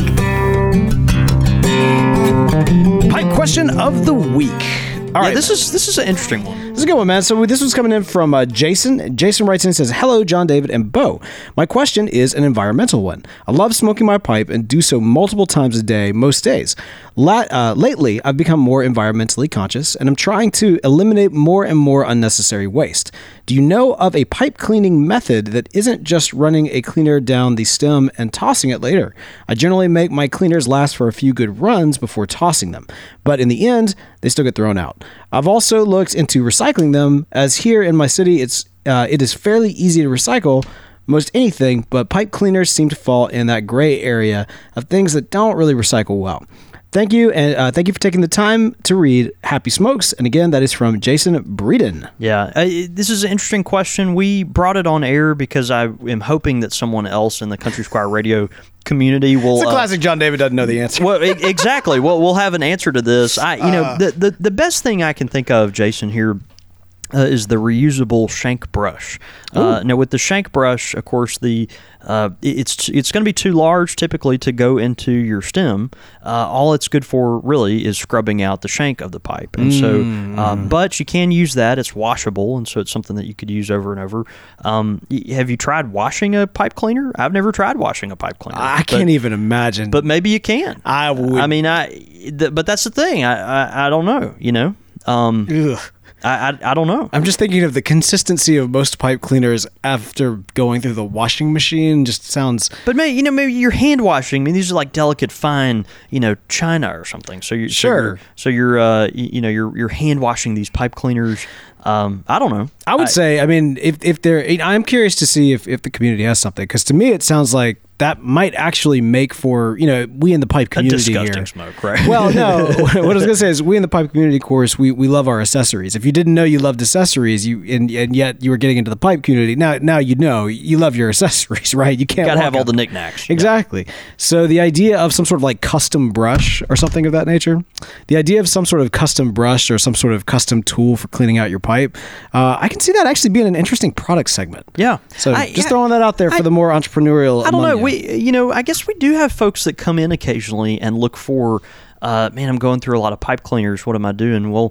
Pipe question of the week. All yeah, right. this is this is an interesting one. This is a good one, man. So this one's coming in from uh, Jason. Jason writes in and says, "Hello, John, David, and Bo. My question is an environmental one. I love smoking my pipe and do so multiple times a day, most days. La- uh, lately, I've become more environmentally conscious, and I'm trying to eliminate more and more unnecessary waste. Do you know of a pipe cleaning method that isn't just running a cleaner down the stem and tossing it later? I generally make my cleaners last for a few good runs before tossing them, but in the end, they still get thrown out. I've also looked into recycling them, as here in my city, it's uh, it is fairly easy to recycle most anything, but pipe cleaners seem to fall in that gray area of things that don't really recycle well. Thank you, and uh, thank you for taking the time to read. Happy smokes." And again, that is from Jason Breeden. Yeah, uh, this is an interesting question. We brought it on air because I am hoping that someone else in the Country Squire Radio community will. It's a uh, classic John David doesn't know the answer. Well, e- exactly. Well, we'll have an answer to this. I, you know, Uh. the, the the best thing I can think of, Jason, here. Uh, is the reusable shank brush. Uh, now, with the shank brush, of course, the uh, it's it's going to be too large typically to go into your stem. Uh, all it's good for really is scrubbing out the shank of the pipe, and so. Uh, but you can use that; it's washable, and so it's something that you could use over and over. Um, y- have you tried washing a pipe cleaner? I've never tried washing a pipe cleaner. I but- can't even imagine. But maybe you can. I would. I mean, I. Th- but that's the thing. I, I I don't know. You know. Um, Ugh. I, I I don't know. I'm just thinking of the consistency of most pipe cleaners after going through the washing machine. Just sounds. But maybe you know, maybe you're hand washing. I mean, these are like delicate, fine, you know, china or something. So you Sure. So you're, so you're uh, you, you know, you're you're hand washing these pipe cleaners. Um, I don't know. I would say. I mean, if if there, I'm curious to see if if the community has something, because to me it sounds like that might actually make for, you know, we in the pipe a community disgusting here. smoke, right? Well, no. What I was gonna say is, we in the pipe community, of course, we, we love our accessories. If you didn't know you loved accessories, you and, and yet you were getting into the pipe community, now now you know you love your accessories, right? You can't gotta walk have all out- the knickknacks. Exactly. So the idea of some sort of like custom brush or something of that nature, the idea of some sort of custom brush or some sort of custom tool for cleaning out your pipe, uh, I can see that actually being an interesting product segment. Yeah. So I- just I- throwing that out there for I- the more entrepreneurial. I don't know. among you. We, you know, I guess we do have folks that come in occasionally and look for, uh, man, I'm going through a lot of pipe cleaners. What am I doing? Well,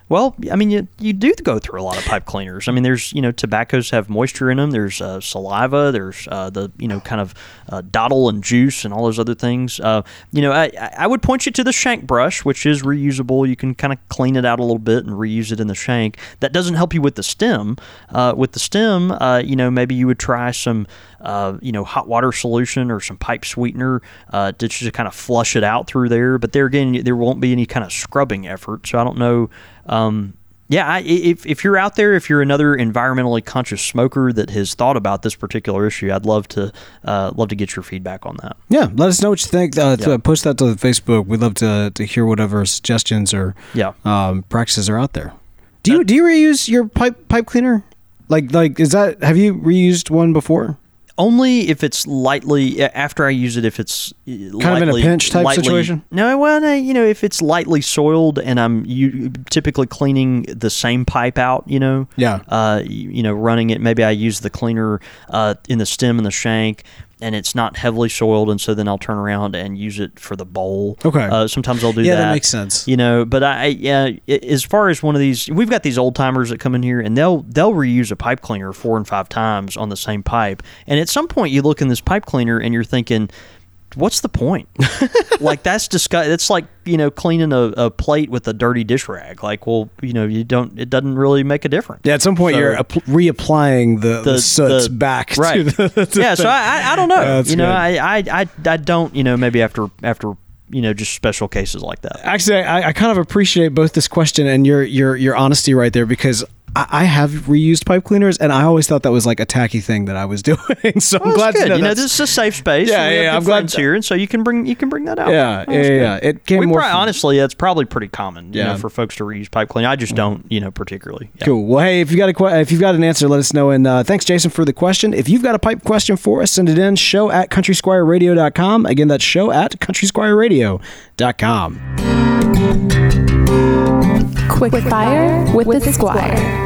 Well, I mean, you, you do go through a lot of pipe cleaners. I mean, there's, you know, tobaccos have moisture in them. There's uh, saliva. There's uh, the, you know, kind of uh, dottle and juice and all those other things. Uh, you know, I, I would point you to the shank brush, which is reusable. You can kind of clean it out a little bit and reuse it in the shank. That doesn't help you with the stem. Uh, with the stem, uh, you know, maybe you would try some, uh, you know, hot water solution or some pipe sweetener uh, to just kind of flush it out through there. But there again, there won't be any kind of scrubbing effort. So I don't know. Um, yeah, I, if if you're out there, if you're another environmentally conscious smoker that has thought about this particular issue, I'd love to uh, love to get your feedback on that. Yeah, let us know what you think. Uh, Yeah. Post that to Facebook. We'd love to to hear whatever suggestions or Yeah. um, practices are out there. Do you do you reuse your pipe pipe cleaner? Like like is that have you reused one before? Only if it's lightly after I use it. If it's kind of in a pinch type situation? No, well, no, you know, if it's lightly soiled and I'm you, typically cleaning the same pipe out, you know, Yeah. uh, you, you know, running it. Maybe I use the cleaner uh, in the stem and the shank, and it's not heavily soiled, and so then I'll turn around and use it for the bowl. Okay. Uh, sometimes I'll do Yeah, that. that makes sense. You know, but I, yeah, i- as far as one of these, we've got these old timers that come in here and they'll they'll reuse a pipe cleaner four and five times on the same pipe, and at some point you look in this pipe cleaner and you're thinking, what's the point? Like that's disgusting. It's like, you know, cleaning a, a plate with a dirty dish rag. Like, well, you know, you don't. It doesn't really make a difference. Yeah, at some point So- you're app- reapplying the, the, The- soots the- back. right. To the, to Yeah, the- so I, I, I don't know. That's you know, good. I, I, I, I don't. You know, maybe after after you know just special cases like that. Actually, I, I kind of appreciate both this question and your your your honesty right there, because I, I have reused pipe cleaners and I always thought that was like a tacky thing that I was doing. So I'm Well, glad that's good. to know you know, that's- this is a safe space. Yeah, We have yeah, good I'm glad friends that- here, and so you can bring you can bring that out. Yeah, Oh, yeah, that's yeah, good. yeah. It came we more probably, from- honestly, that's probably pretty common. You Yeah. know, for folks to reuse pipe cleaner. I just don't, you know, particularly. Yeah. Cool. Well, hey, if you got a que- if you've got an answer, let us know. And uh, thanks, Jason, for the question. If you've got a pipe question for us, send it in. Show at country squire radio dot com. Again, that's show at country squire radio dot com. Quick fire with, the Squire.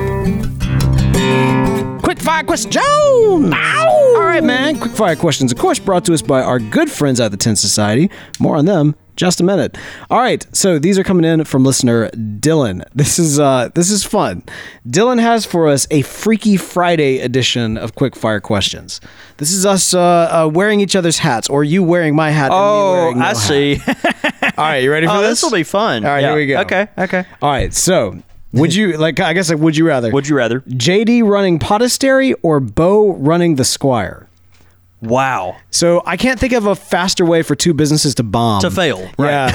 Quick fire question. All right, man. Quick fire questions, of course, brought to us by our good friends at the Tin Society. More on them just a minute. All right, so these are coming in from listener Dylan. This is uh, this is fun. Dylan has for us a Freaky Friday edition of Quick Fire questions. This is us uh, uh, wearing each other's hats, or you wearing my hat. and me Oh, wearing no I hat. see. All right, you ready for Oh, this? this will be fun. All right, Yeah. here we go. Okay, okay. All right, so would you like? I guess like, would you rather? Would you rather? J D running Podastery or Bo running the Squire? Wow. So I can't think of a faster way for two businesses to bomb. To fail. Yeah.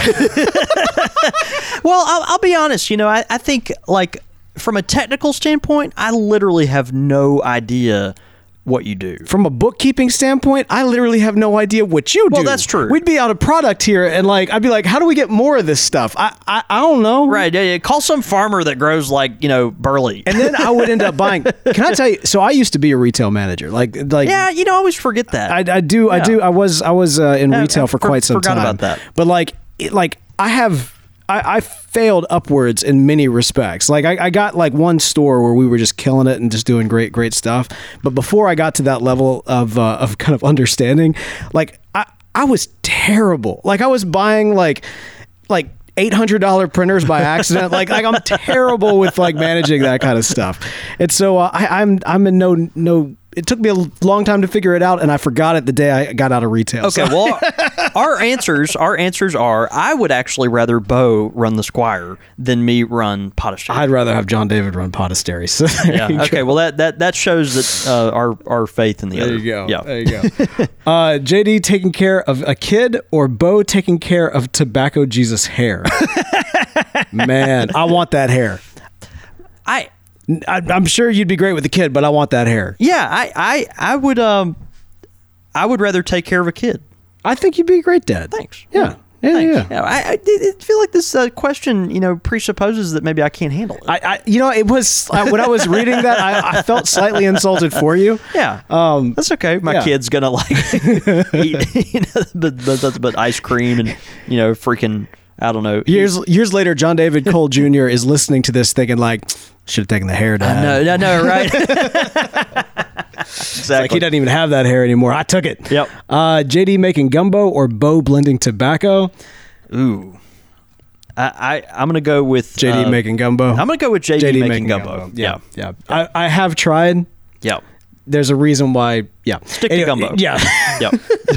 Well, I'll, I'll be honest. You know, I, I think like from a technical standpoint, I literally have no idea what you do. From a bookkeeping standpoint, I literally have no idea what you do. Well, that's true. We'd be out of product here, and like I'd be like, how do we get more of this stuff? I I, I don't know. Right. Yeah, yeah. Call some farmer that grows like, you know, burley. And then I would end up buying. Can I tell you? So I used to be a retail manager. Like like. yeah, you know, I always forget that. I, I do I Yeah. do I was I was uh, in Yeah, retail I for for- quite some forgot time. about that. But like it, like I have I, I failed upwards in many respects. Like I, I got like one store where we were just killing it and just doing great great stuff. But before I got to that level of uh, of kind of understanding, like I I was terrible. Like I was buying like like eight hundred dollars printers by accident. like like I'm terrible with like managing that kind of stuff. And so uh, I, I'm I'm in no no. It took me a long time to figure it out, and I forgot it the day I got out of retail. Okay, So- well, our answers, our answers are: I would actually rather Bo run the Squire than me run Podastery. I'd rather have John David run Podastery. So there Yeah. you Okay. go. Well, that that that shows that uh, our our faith in the There other. you go. Yeah. There you go. uh, J D taking care of a kid or Bo taking care of Tobacco Jesus hair? Man, I want that hair. I I, I'm sure you'd be great with the kid, but I want that hair. yeah. I I I would um I would rather take care of a kid. I think you'd be a great dad. Thanks. Yeah. Yeah. Thanks. Yeah. Yeah, I, I did- feel like this uh, question, you know, presupposes that maybe I can't handle it. I, I, you know, it was uh, when I was reading that, I, I felt slightly insulted for you. yeah, Um, that's okay. My yeah. kid's gonna like eat, you know, but, but that's but ice cream and you know, freaking, I don't know. Years years later, John David Cole Junior is listening to this, thinking like, should have taken the hair down. No, no, no, right? Like exactly. he doesn't even have that hair anymore. I took it. Yep. Uh, J D making gumbo or Bo blending tobacco. Ooh. I, I I'm gonna go with J D uh, making gumbo. I'm gonna go with J D, J D making, gumbo. Yeah, yeah. I, I have tried. yeah. There's a reason why. Yeah, Stick Anyway, to gumbo. Yeah. Yep.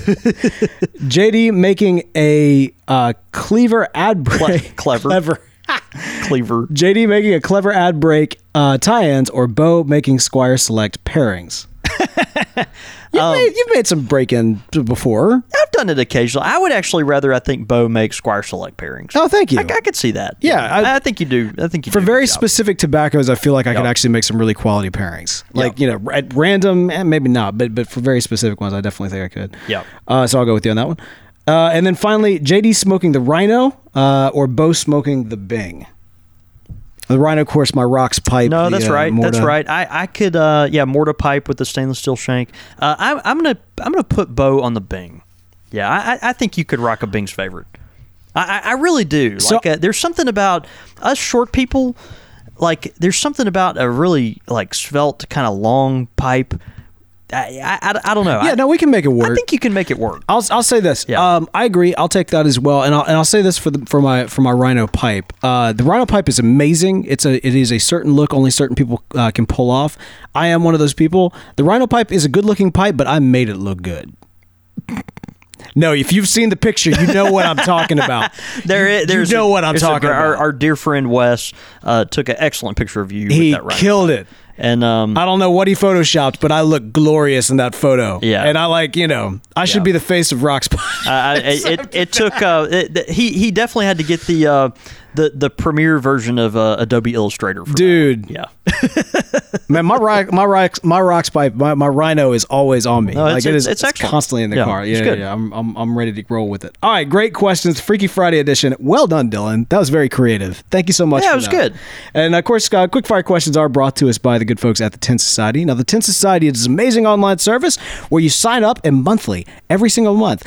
J D making a uh, cleaver ad break. clever. Clever. Cleaver. J D making a clever ad break uh, tie-ins, or Bo making Squire Select pairings. You've, Um, made, you've made some break-in before. I've done it occasionally. I would actually rather, I think, Bo make Squire Select pairings. Oh, thank you. I, I could see that. Yeah, I, I- I think you do. I think you For do a very good job. specific tobaccos, I feel like I could Yep. actually make some really quality pairings. Like, Yep. you know, at random, and maybe not, but but for very specific ones, I definitely think I could. Yep. Uh, so I'll go with you on that one. Uh, and then finally, J D smoking the Rhino, uh, or Bo smoking the Bing. The Rhino, of course, my rocks pipe. No, the, that's uh, right. That's Morta. right. I, I could, uh, yeah, mortar pipe with the stainless steel shank. Uh, I'm, I'm gonna I'm gonna put Bo on the Bing. Yeah, I, I- I think you could rock a Bing's favorite. I, I I really do. So- like, uh, there's something about us short people. Like, there's something about a really like svelte kind of long pipe. I, I, I, I don't know. Yeah, I, no, we can make it work. I think you can make it work. I'll I'll say this. Yeah. Um, I agree. I'll take that as well, and I'll and I'll say this for the for my for my Rhino pipe. Uh, the Rhino pipe is amazing. It's a it is a certain look only certain people uh, can pull off. I am one of those people. The Rhino pipe is a good looking pipe, but I made it look good. No, if you've seen the picture, you know what I'm talking about. There, you, is, there's you know a- what I'm there's a talking gr- about. Our, our dear friend Wes uh, took an excellent picture of you. he with that Rhino killed pipe. it. And um, I don't know what he photoshopped, but I look glorious in that photo. Yeah. and I like you know I should Yeah. be the face of Rock's pipe. I, I, it, it took uh, it, th- he he definitely had to get the uh, the the premiere version of uh, Adobe Illustrator. For Dude. that. yeah, Man, my rock, my rocks, my rocks pipe, my, my Rhino is always on me. No, it's- like it is, it's- it's excellent. constantly in the Yeah, car. it's Yeah, good. yeah. I'm, I'm, I'm ready to roll with it. All right, great questions, Freaky Friday edition. Well done, Dylan. That was very creative. Thank you so much. Yeah, for it was that. good. And of course, uh, quick fire questions are brought to us by the good folks at the Tin Society. Now, the Tin Society is an amazing online service where you sign up and monthly, every single month.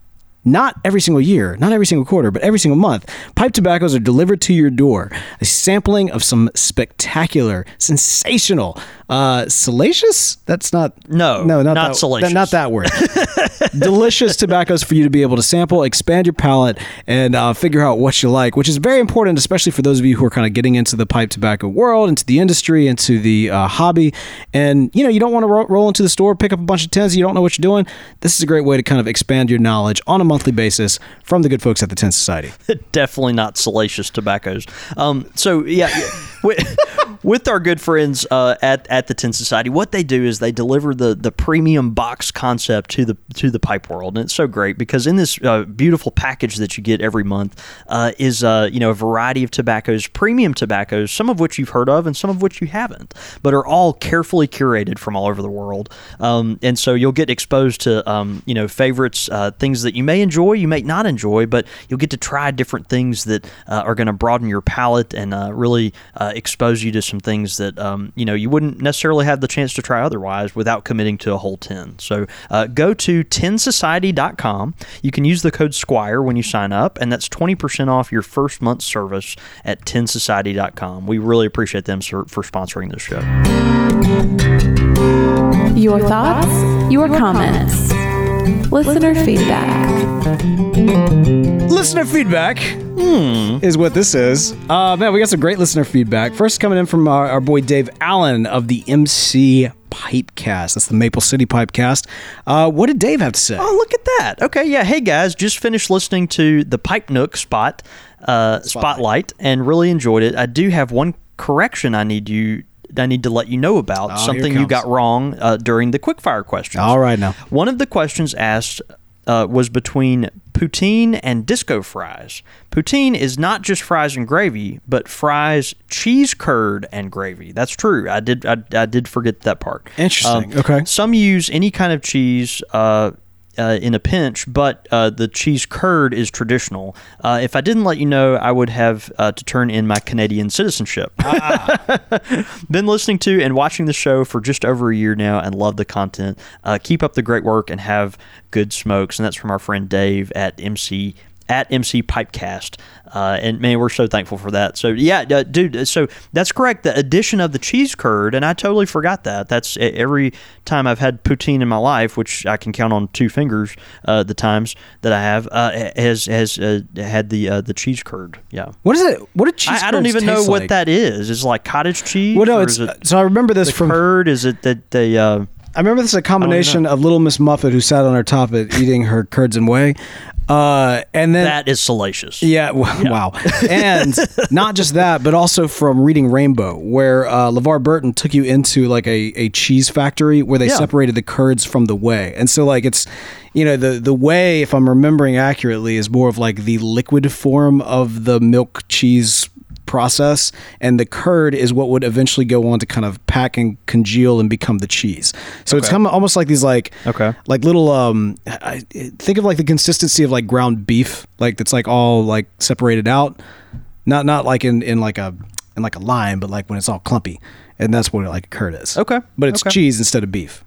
Not every single year, not every single quarter, but every single month, pipe tobaccos are delivered to your door. A sampling of some spectacular, sensational, uh, salacious? That's not... No, no, not, not that, salacious. Not that word. Delicious tobaccos for you to be able to sample, expand your palate, and uh, figure out what you like, which is very important, especially for those of you who are kind of getting into the pipe tobacco world, into the industry, into the uh, hobby. And, you know, you don't want to ro- roll into the store, pick up a bunch of tins, you don't know what you're doing. This is a great way to kind of expand your knowledge on a monthly basis from the good folks at the Tin Society. definitely not salacious tobaccos. Um, so yeah, yeah, with, with our good friends uh, at at the Tin Society, what they do is they deliver the the premium box concept to the to the pipe world, and it's so great because in this uh, beautiful package that you get every month uh, is uh, you know a variety of tobaccos, premium tobaccos, some of which you've heard of and some of which you haven't, but are all carefully curated from all over the world. Um, and so you'll get exposed to um, you know favorites, uh, things that you may enjoy, you may not enjoy, but you'll get to try different things that uh, are going to broaden your palate and uh, really uh, expose you to some things that um, you know you wouldn't necessarily have the chance to try otherwise without committing to a whole tin. So uh, go to tin society dot com. You can use the code Squire when you sign up, and that's twenty percent off your first month's service at tin society dot com. We really appreciate them for, for sponsoring this show. Your thoughts, your comments, listener feedback. Listener feedback is what this is. Uh, man, we got some great listener feedback. First, coming in from our, our boy Dave Allen of the M C Pipecast. That's the Maple City Pipecast. Uh, what did Dave have to say? Oh, look at that. Okay, yeah. Hey, guys, just finished listening to the Pipe Nook spot uh, Spotlight and really enjoyed it. I do have one correction I need you I need to let you know about, Oh, here something it you comes. got wrong uh, during the quickfire questions. All right now. One of the questions asked uh, was between poutine and disco fries. Poutine is not just fries and gravy, but fries, cheese curd, and gravy. That's true. I did I, I did forget that part. Interesting. Okay. Some use any kind of cheese uh, uh, in a pinch, but uh, the cheese curd is traditional. Uh, if I didn't let you know, I would have uh, to turn in my Canadian citizenship. Been listening to and watching the show for just over a year now and love the content. Uh, keep up the great work and have good smokes. And that's from our friend Dave at M C at M C Pipecast. Uh, and man, we're so thankful for that. So yeah, uh, dude. So that's correct. The addition of the cheese curd, and I totally forgot that. That's every time I've had poutine in my life, which I can count on two fingers. Uh, the times that I have uh, has has uh, had the uh, the cheese curd. Yeah. What is it? What did cheese? I, I don't even know taste what like? that is. Is it like cottage cheese? Well, no. or It's is it so I remember this the from curd. Is it that they? Uh, I remember this is a combination of Little Miss Muffet, who sat on her top at eating her curds and whey, uh, and then that is salacious. Yeah, w- yeah. Wow. And not just that, but also from Reading Rainbow, where uh, LeVar Burton took you into like a, a cheese factory where they Yeah. separated the curds from the whey. And so like it's, you know, the, the whey, if I'm remembering accurately, is more of like the liquid form of the milk cheese process, and the curd is what would eventually go on to kind of pack and congeal and become the cheese. So it's kind of almost like these like Okay. like little um I, think of like the consistency of like ground beef, like that's like all like separated out, not not like in in like a in like a lime, but like when it's all clumpy, and that's what like a curd is. Okay. But it's Okay. cheese instead of beef.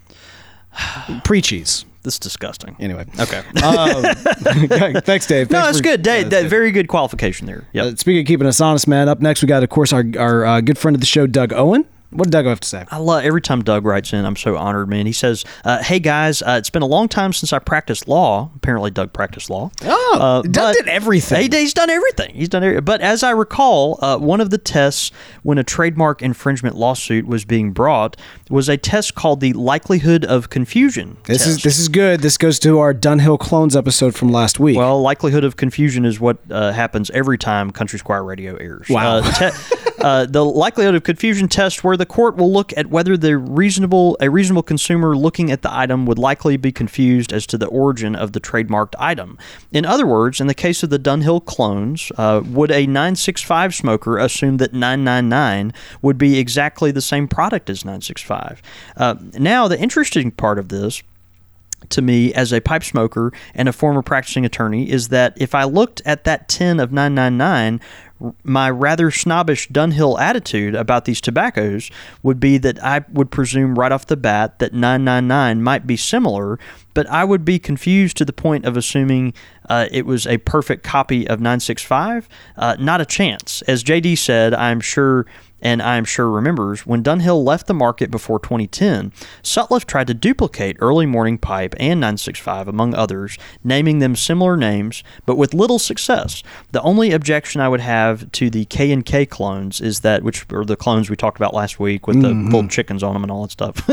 Pre-cheese. This is disgusting. Anyway. Okay. Um, thanks, Dave. No, Thanks that's for- good. Dave, uh, that very good qualification there. Yeah. Uh, speaking of keeping us honest, man, up next we got, of course, our our uh, good friend of the show, Doug Owen. What did Doug have to say? I love every time Doug writes in. I'm so honored, man. He says, uh, "Hey guys, uh, it's been a long time since I practiced law. Apparently, Doug practiced law. Oh, Uh, Doug but- did everything. He, he's done everything. He's done everything. But as I recall, uh, one of the tests when a trademark infringement lawsuit was being brought was a test called the likelihood of confusion This test. is this is good. This goes to our Dunhill Clones episode from last week. Well, likelihood of confusion is what uh, happens every time Country Squire Radio airs. Wow. Uh, te- uh, the likelihood of confusion test, where the court will look at whether the reasonable a reasonable consumer looking at the item would likely be confused as to the origin of the trademarked item. In other words, in the case of the Dunhill Clones, uh, would a nine sixty-five smoker assume that nine ninety-nine would be exactly the same product as nine sixty-five? Uh, now, the interesting part of this, to me as a pipe smoker and a former practicing attorney, is that if I looked at that tin of nine ninety-nine, my rather snobbish Dunhill attitude about these tobaccos would be that I would presume right off the bat that nine ninety-nine might be similar, but I would be confused to the point of assuming uh, it was a perfect copy of nine sixty-five. Uh, not a chance. As J D said, I'm sure, and I'm sure remembers, when Dunhill left the market before twenty ten, Sutliff tried to duplicate Early Morning Pipe and nine sixty-five, among others, naming them similar names, but with little success. The only objection I would have to the K and K clones is that, which are the clones we talked about last week with the Mm-hmm. little chickens on them and all that stuff,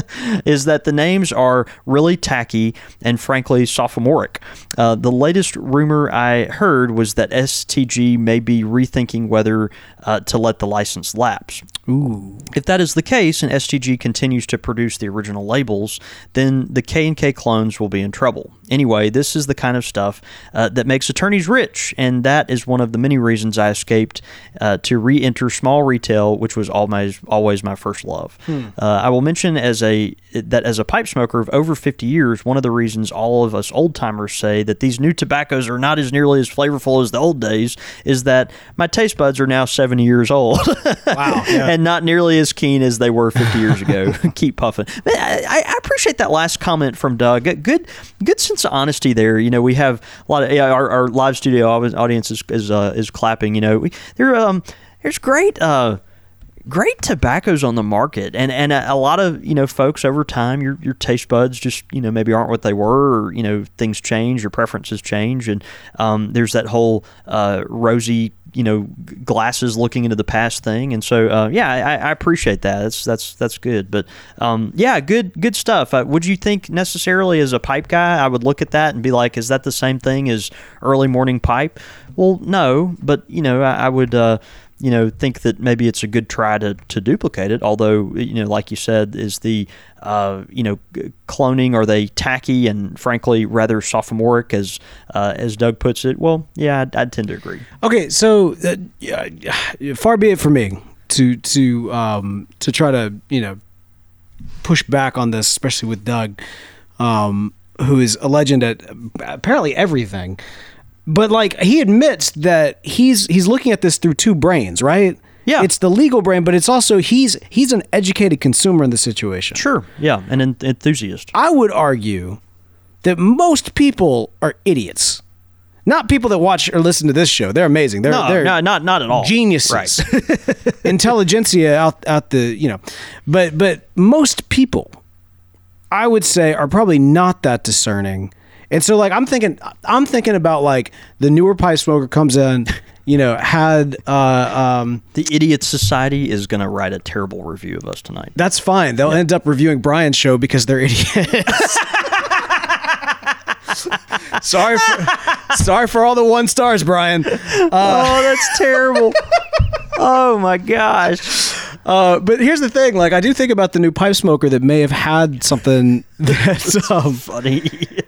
is that the names are really tacky and frankly sophomoric. Uh, the latest rumor I heard was that S T G may be rethinking whether uh, to let the license lapse. Ooh. If that is the case and S T G continues to produce the original labels, then the K and K clones will be in trouble. Anyway, this is the kind of stuff uh, that makes attorneys rich, and that is one of the many reasons I escaped uh, to re-enter small retail, which was always always my first love. Hmm. Uh, I will mention as a that as a pipe smoker of over fifty years, one of the reasons all of us old timers say that these new tobaccos are not as nearly as flavorful as the old days is that my taste buds are now seventy years old. Wow. Yeah. And not nearly as keen as they were fifty years ago. Keep puffing. Man, I, I appreciate that last comment from Doug. Good, good sense of honesty there. You know, we have a lot of yeah, our, our live studio audience is is, uh, is clapping. You know, we, there um there's great uh great tobaccos on the market, and and a, a lot of you know folks over time, your your taste buds just you know maybe aren't what they were, or you know things change, your preferences change, and um there's that whole uh rosy you know glasses looking into the past thing, and so uh, yeah, I, I appreciate that. That's that's that's good. But um, yeah, good good stuff. Uh, would you think necessarily as a pipe guy, I would look at that and be like, is that the same thing as Early Morning Pipe? Well, no, but you know, I, I would. Uh, you know, think that maybe it's a good try to, to duplicate it. Although, you know, like you said, is the, uh, you know, cloning, are they tacky and frankly rather sophomoric, as uh, as Doug puts it? Well, yeah, I'd, I'd tend to agree. Okay, so uh, yeah, far be it from me to to um, to try to you know push back on this, especially with Doug, um, who is a legend at apparently everything. But like he admits that he's he's looking at this through two brains, right? Yeah. It's the legal brain, but it's also he's he's an educated consumer in the situation. Sure. Yeah, an en- enthusiast. I would argue that most people are idiots. Not people that watch or listen to this show. They're amazing. They're, No, they're no, not not at all. geniuses. Right. Intelligentsia out out the, you know. But but most people, I would say, are probably not that discerning. And so like I'm thinking I'm thinking about like the newer pipe smoker comes in, you know, had uh, um, The Idiot Society is going to write a terrible review of us tonight. that's fine. They'll end up reviewing Brian's show because they're idiots. sorry for sorry for all the one stars, Brian. Uh, oh, that's terrible. Oh my gosh. Uh, but here's the thing: like, I do think about the new pipe smoker that may have had something that's um, Funny.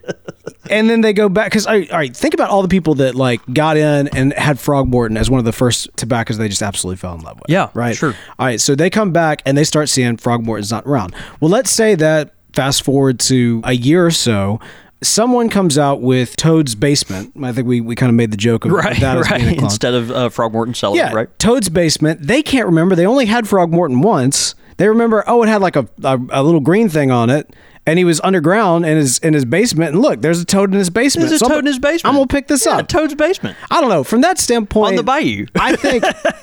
and then they go back because all right, think about all the people that like got in and had Frogmorton as one of the first tobaccos they just absolutely fell in love with. Yeah, right. sure. All right, so they come back and they start seeing Frogmorton's not around. Well, let's say that fast forward to a year or so. Someone comes out with Toad's Basement. I think we, we kind of made the joke of, Right, of that as right. being a clone. Instead of uh, Frogmorton Cellar, Yeah, right? Toad's Basement. They can't remember. They only had Frogmorton once. They remember, oh, it had like a, a, a little green thing on it, and he was underground in his in his basement. And look, there's a toad in his basement. There's a So I'm- toad in his basement. I'm gonna pick this Yeah, up. Toad's Basement. I don't know. From that standpoint, On the bayou. I think,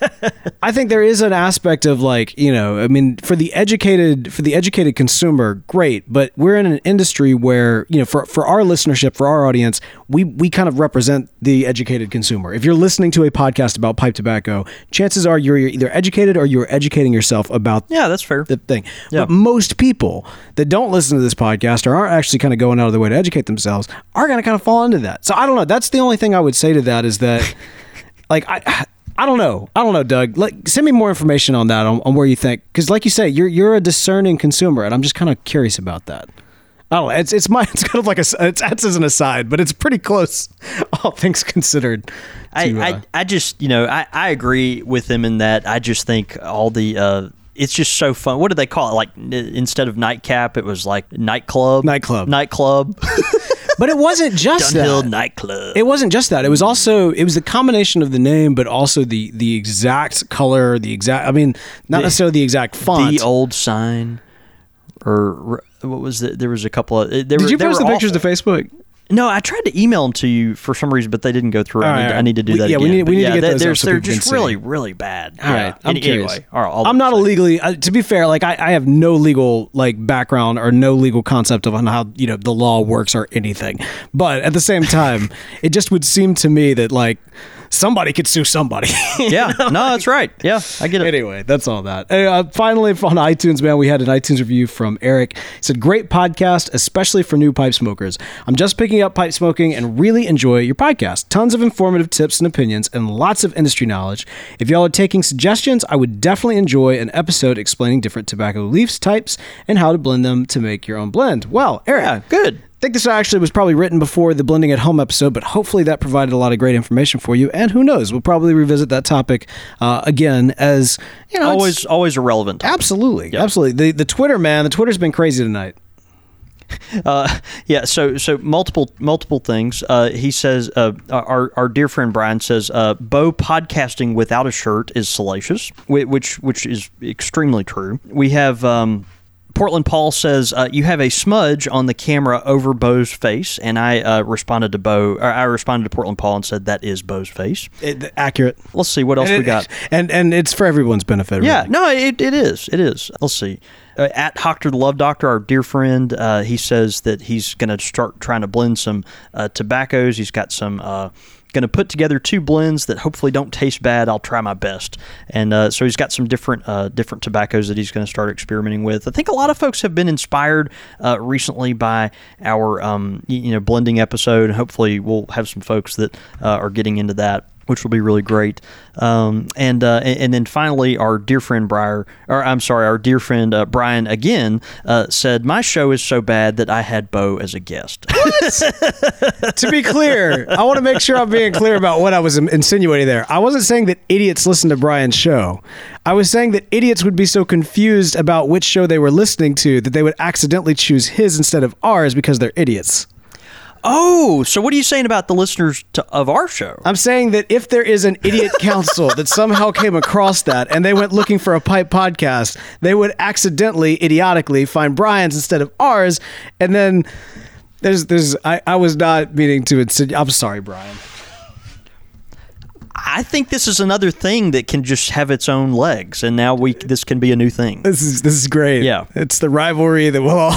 I think there is an aspect of like, you know, I mean, for the educated, for the educated consumer, great. But we're in an industry where, you know, for for our listenership, for our audience, we we kind of represent the educated consumer. If you're listening to a podcast about pipe tobacco, chances are you're either educated or you're educating yourself about Yeah, that's fair. the thing. Yeah. But most people that don't listen to this podcast or aren't actually kind of going out of their way to educate themselves are going to kind of fall into that. So I don't know. That's the only thing I would say to that is that, like, I, I don't know. I don't know, Doug. Like, send me more information on that, on, on where you think, because like you say, you're you're a discerning consumer, and I'm just kind of curious about that. I don't know. It's it's my it's kind of like a it's that's as an aside, but it's pretty close, all things considered. I, to, uh, I, I just, you know, I, I agree with him in that I just think all the, uh, it's just so fun. What did they call it? Like, n- instead of nightcap, it was like nightclub. Nightclub. Nightclub. But it wasn't just Dunhill that. Nightclub. It wasn't just that. It was also it was the combination of the name, but also the the exact color, the exact. I mean, not The- necessarily the exact font. The old sign. Or what was it? There was a couple of. There Did were, you they post the were pictures awful. to Facebook? No, I tried to email them to you for some reason, but they didn't go through. All I, right, need, all I right. need to do We- that yeah, again. we need- we But need to yeah, get they- those they're, up so they're people can just see. really, really bad. All Yeah. right, I'm Any- curious. Anyway, all right, I'll I'm not a say. legally. Uh, to be fair, like I, I have no legal like background or no legal concept of on how you know the law works or anything. But at the same time, it just would seem to me that like somebody could sue somebody. Yeah, no, that's right. Yeah, I get it. Anyway, that's all that. Uh, finally, on iTunes, man, we had an iTunes review from Eric. He said, great podcast, especially for new pipe smokers. I'm just picking up pipe smoking and really enjoy your podcast. Tons of informative tips and opinions and lots of industry knowledge. If y'all are taking suggestions, I would definitely enjoy an episode explaining different tobacco leaves types and how to blend them to make your own blend. Well, Eric. Yeah, good. I think this actually was probably written before the Blending at Home episode, but hopefully that provided a lot of great information for you. And who knows, we'll probably revisit that topic uh, again as, you know, it's- Always, always irrelevant. absolutely, Yeah. absolutely. The the Twitter, man, the Twitter's been crazy tonight. Uh, yeah. So, so multiple, multiple things. Uh, he says, uh, our our dear friend Brian says, uh, Bo podcasting without a shirt is salacious, whi- which which is extremely true. We have. Um, Portland Paul says, uh, you have a smudge on the camera over Bo's face. And I uh, responded to Bo, or I responded to Portland Paul and said, that is Bo's face. It, accurate. Let's see what else and we it- got. And and it's for everyone's benefit. Yeah, really. no, it, it is. It is. Let's see. Uh, at Doctor the Love Doctor, our dear friend, uh, he says that he's going to start trying to blend some uh, tobaccos. He's got some... Uh, going to put together two blends that hopefully don't taste bad. I'll try my best. And uh, so he's got some different uh, different tobaccos that he's going to start experimenting with. I think a lot of folks have been inspired uh, recently by our um, y- you know blending episode. Hopefully we'll have some folks that uh, are getting into that, which will be really great. Um, and, uh, and and then finally, our dear friend Briar, or I'm sorry, our dear friend uh, Brian again uh, said, my show is so bad that I had Bo as a guest. To be clear, I want to make sure I'm being clear about what I was insinuating there. I wasn't saying that idiots listen to Brian's show. I was saying that idiots would be so confused about which show they were listening to that they would accidentally choose his instead of ours because they're idiots. Oh, so what are you saying about the listeners to, of our show? I'm saying that if there is an idiot council that somehow came across that and they went looking for a pipe podcast, they would accidentally, idiotically find Brian's instead of ours. And then there's, there's, I, I was not meaning to insinuate. I'm sorry, Brian. I think this is another thing that can just have its own legs, and now we this can be a new thing. This is this is great. Yeah. It's the rivalry that will all.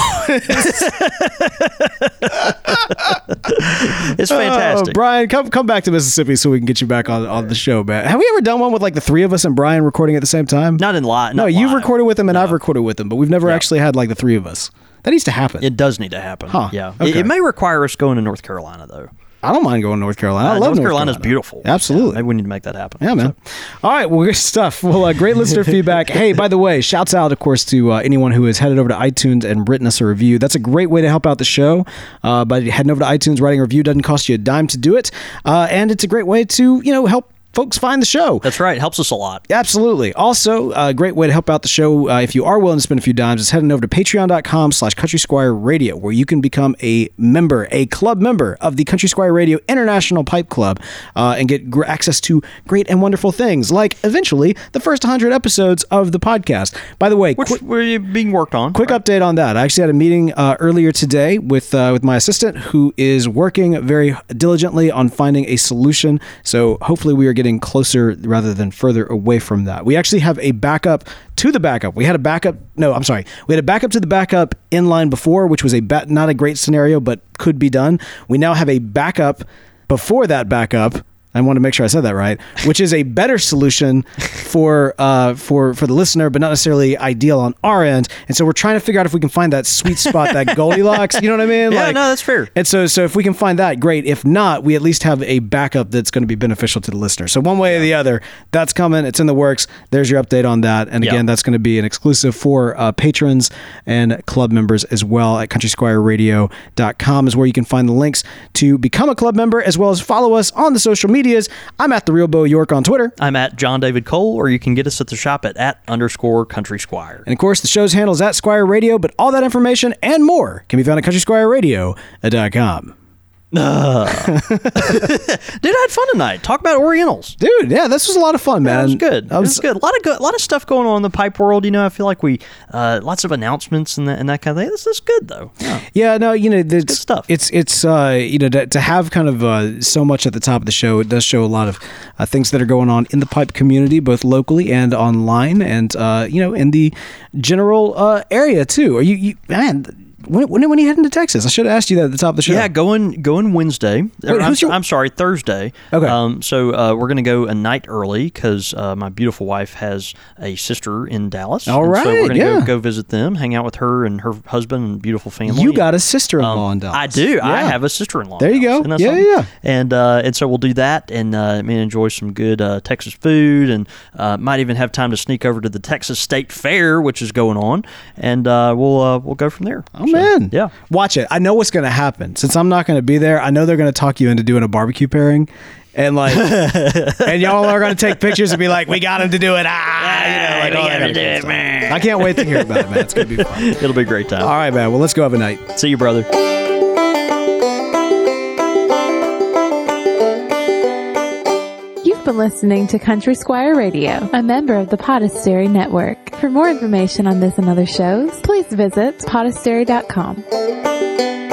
It's fantastic. Oh, Brian, come come back to Mississippi so we can get you back on, on the show, man. Have we ever done one with like the three of us and Brian recording at the same time? Not in live. No, not you've live. recorded with him and No. I've recorded with him, but we've never Yeah. actually had like the three of us. That needs to happen. It does need to happen. Huh. Yeah. Okay. It, it may require us going to North Carolina, though. I don't mind going to North Carolina. I Uh, love North North Carolina's Carolina. beautiful. Absolutely. Yeah, maybe we need to make that happen. Yeah, man. All right. Well, good stuff. Well, uh, great listener feedback. Hey, by the way, shouts out, of course, to uh, anyone who has headed over to iTunes and written us a review. That's a great way to help out the show. Uh, by heading over to iTunes, writing a review doesn't cost you a dime to do it. Uh, and it's a great way to, you know, help folks find the show. That's right. It helps us a lot. Absolutely. Also, a great way to help out the show, uh, if you are willing to spend a few dimes, is heading over to patreon.com slash Country Squire Radio, where you can become a member, a club member of the Country Squire Radio International Pipe Club, uh, and get gr- access to great and wonderful things, like eventually the first one hundred episodes of the podcast. By the way, Which quick, we're being worked on. quick right? update on that. I actually had a meeting uh, earlier today with uh, with my assistant, who is working very diligently on finding a solution. So hopefully we are getting closer rather than further away from that. We actually have a backup to the backup. We had a backup. No, I'm sorry. We had a backup to the backup in line before, which was a ba- not a great scenario, but could be done. We now have a backup before that backup. I want to make sure I said that right, which is a better solution for uh, for for the listener, but not necessarily ideal on our end. And so we're trying to figure out if we can find that sweet spot, that Goldilocks. You know what I mean? Yeah, no, that's fair. And so so if we can find that, great. If not, we at least have a backup that's going to be beneficial to the listener. So one way or the other, that's coming. It's in the works. There's your update on that. And again, Yeah. that's going to be an exclusive for uh, patrons and club members as well at country squire radio dot com is where you can find the links to become a club member, as well as follow us on the social medias. I'm at the Real Bo York on Twitter. I'm at John David Cole, or you can get us at the shop at at underscore Country Squire. And of course, the show's handle is at Squire Radio, but all that information and more can be found at country squire radio dot com. Dude, I had fun tonight. Talk about Orientals. Dude, yeah, this was a lot of fun, man. Yeah, it was good. I It was- was good. A lot of good. A lot of stuff going on in the pipe world. You know, I feel like we uh, lots of announcements and that, and that kind of thing. This is good though. Yeah. Yeah, no, you know, it's, good stuff. It's it's uh, you know, to, to have kind of uh, so much at the top of the show. It does show a lot of uh, things that are going on in the pipe community, both locally and online, and uh, you know, in the general uh, area too. Are you, you man? When, when when are you heading to Texas? I should have asked you that at the top of the show. Yeah, going going Wednesday. Or, I'm, who's your- I'm sorry, Thursday. Okay. Um, so uh, we're going to go a night early because uh, my beautiful wife has a sister in Dallas. All And So right, we're going to yeah. go, go visit them, hang out with her and her husband and beautiful family. You got a sister-in-law Um, in Dallas. I do. I Yeah. have a sister-in-law. There in you Dallas. go. Isn't that Yeah, something? yeah, yeah. And uh, and so we'll do that and uh, I mean, enjoy some good uh, Texas food, and uh, might even have time to sneak over to the Texas State Fair, which is going on, and uh, we'll uh, we'll go from there. Oh man, yeah. Watch it. I know what's going to happen. Since I'm not going to be there, I know they're going to talk you into doing a barbecue pairing, and like, and y'all are going to take pictures and be like, "We got him to do it." Ah, you know, like, all that kind of good stuff. I can't wait to hear about it, man. It's going to be fun. It'll be a great time. All right, man. Well, let's go have a night. See you, brother. You've been listening to Country Squire Radio, a member of the Podastery Network. For more information on this and other shows, please visit podastery dot com.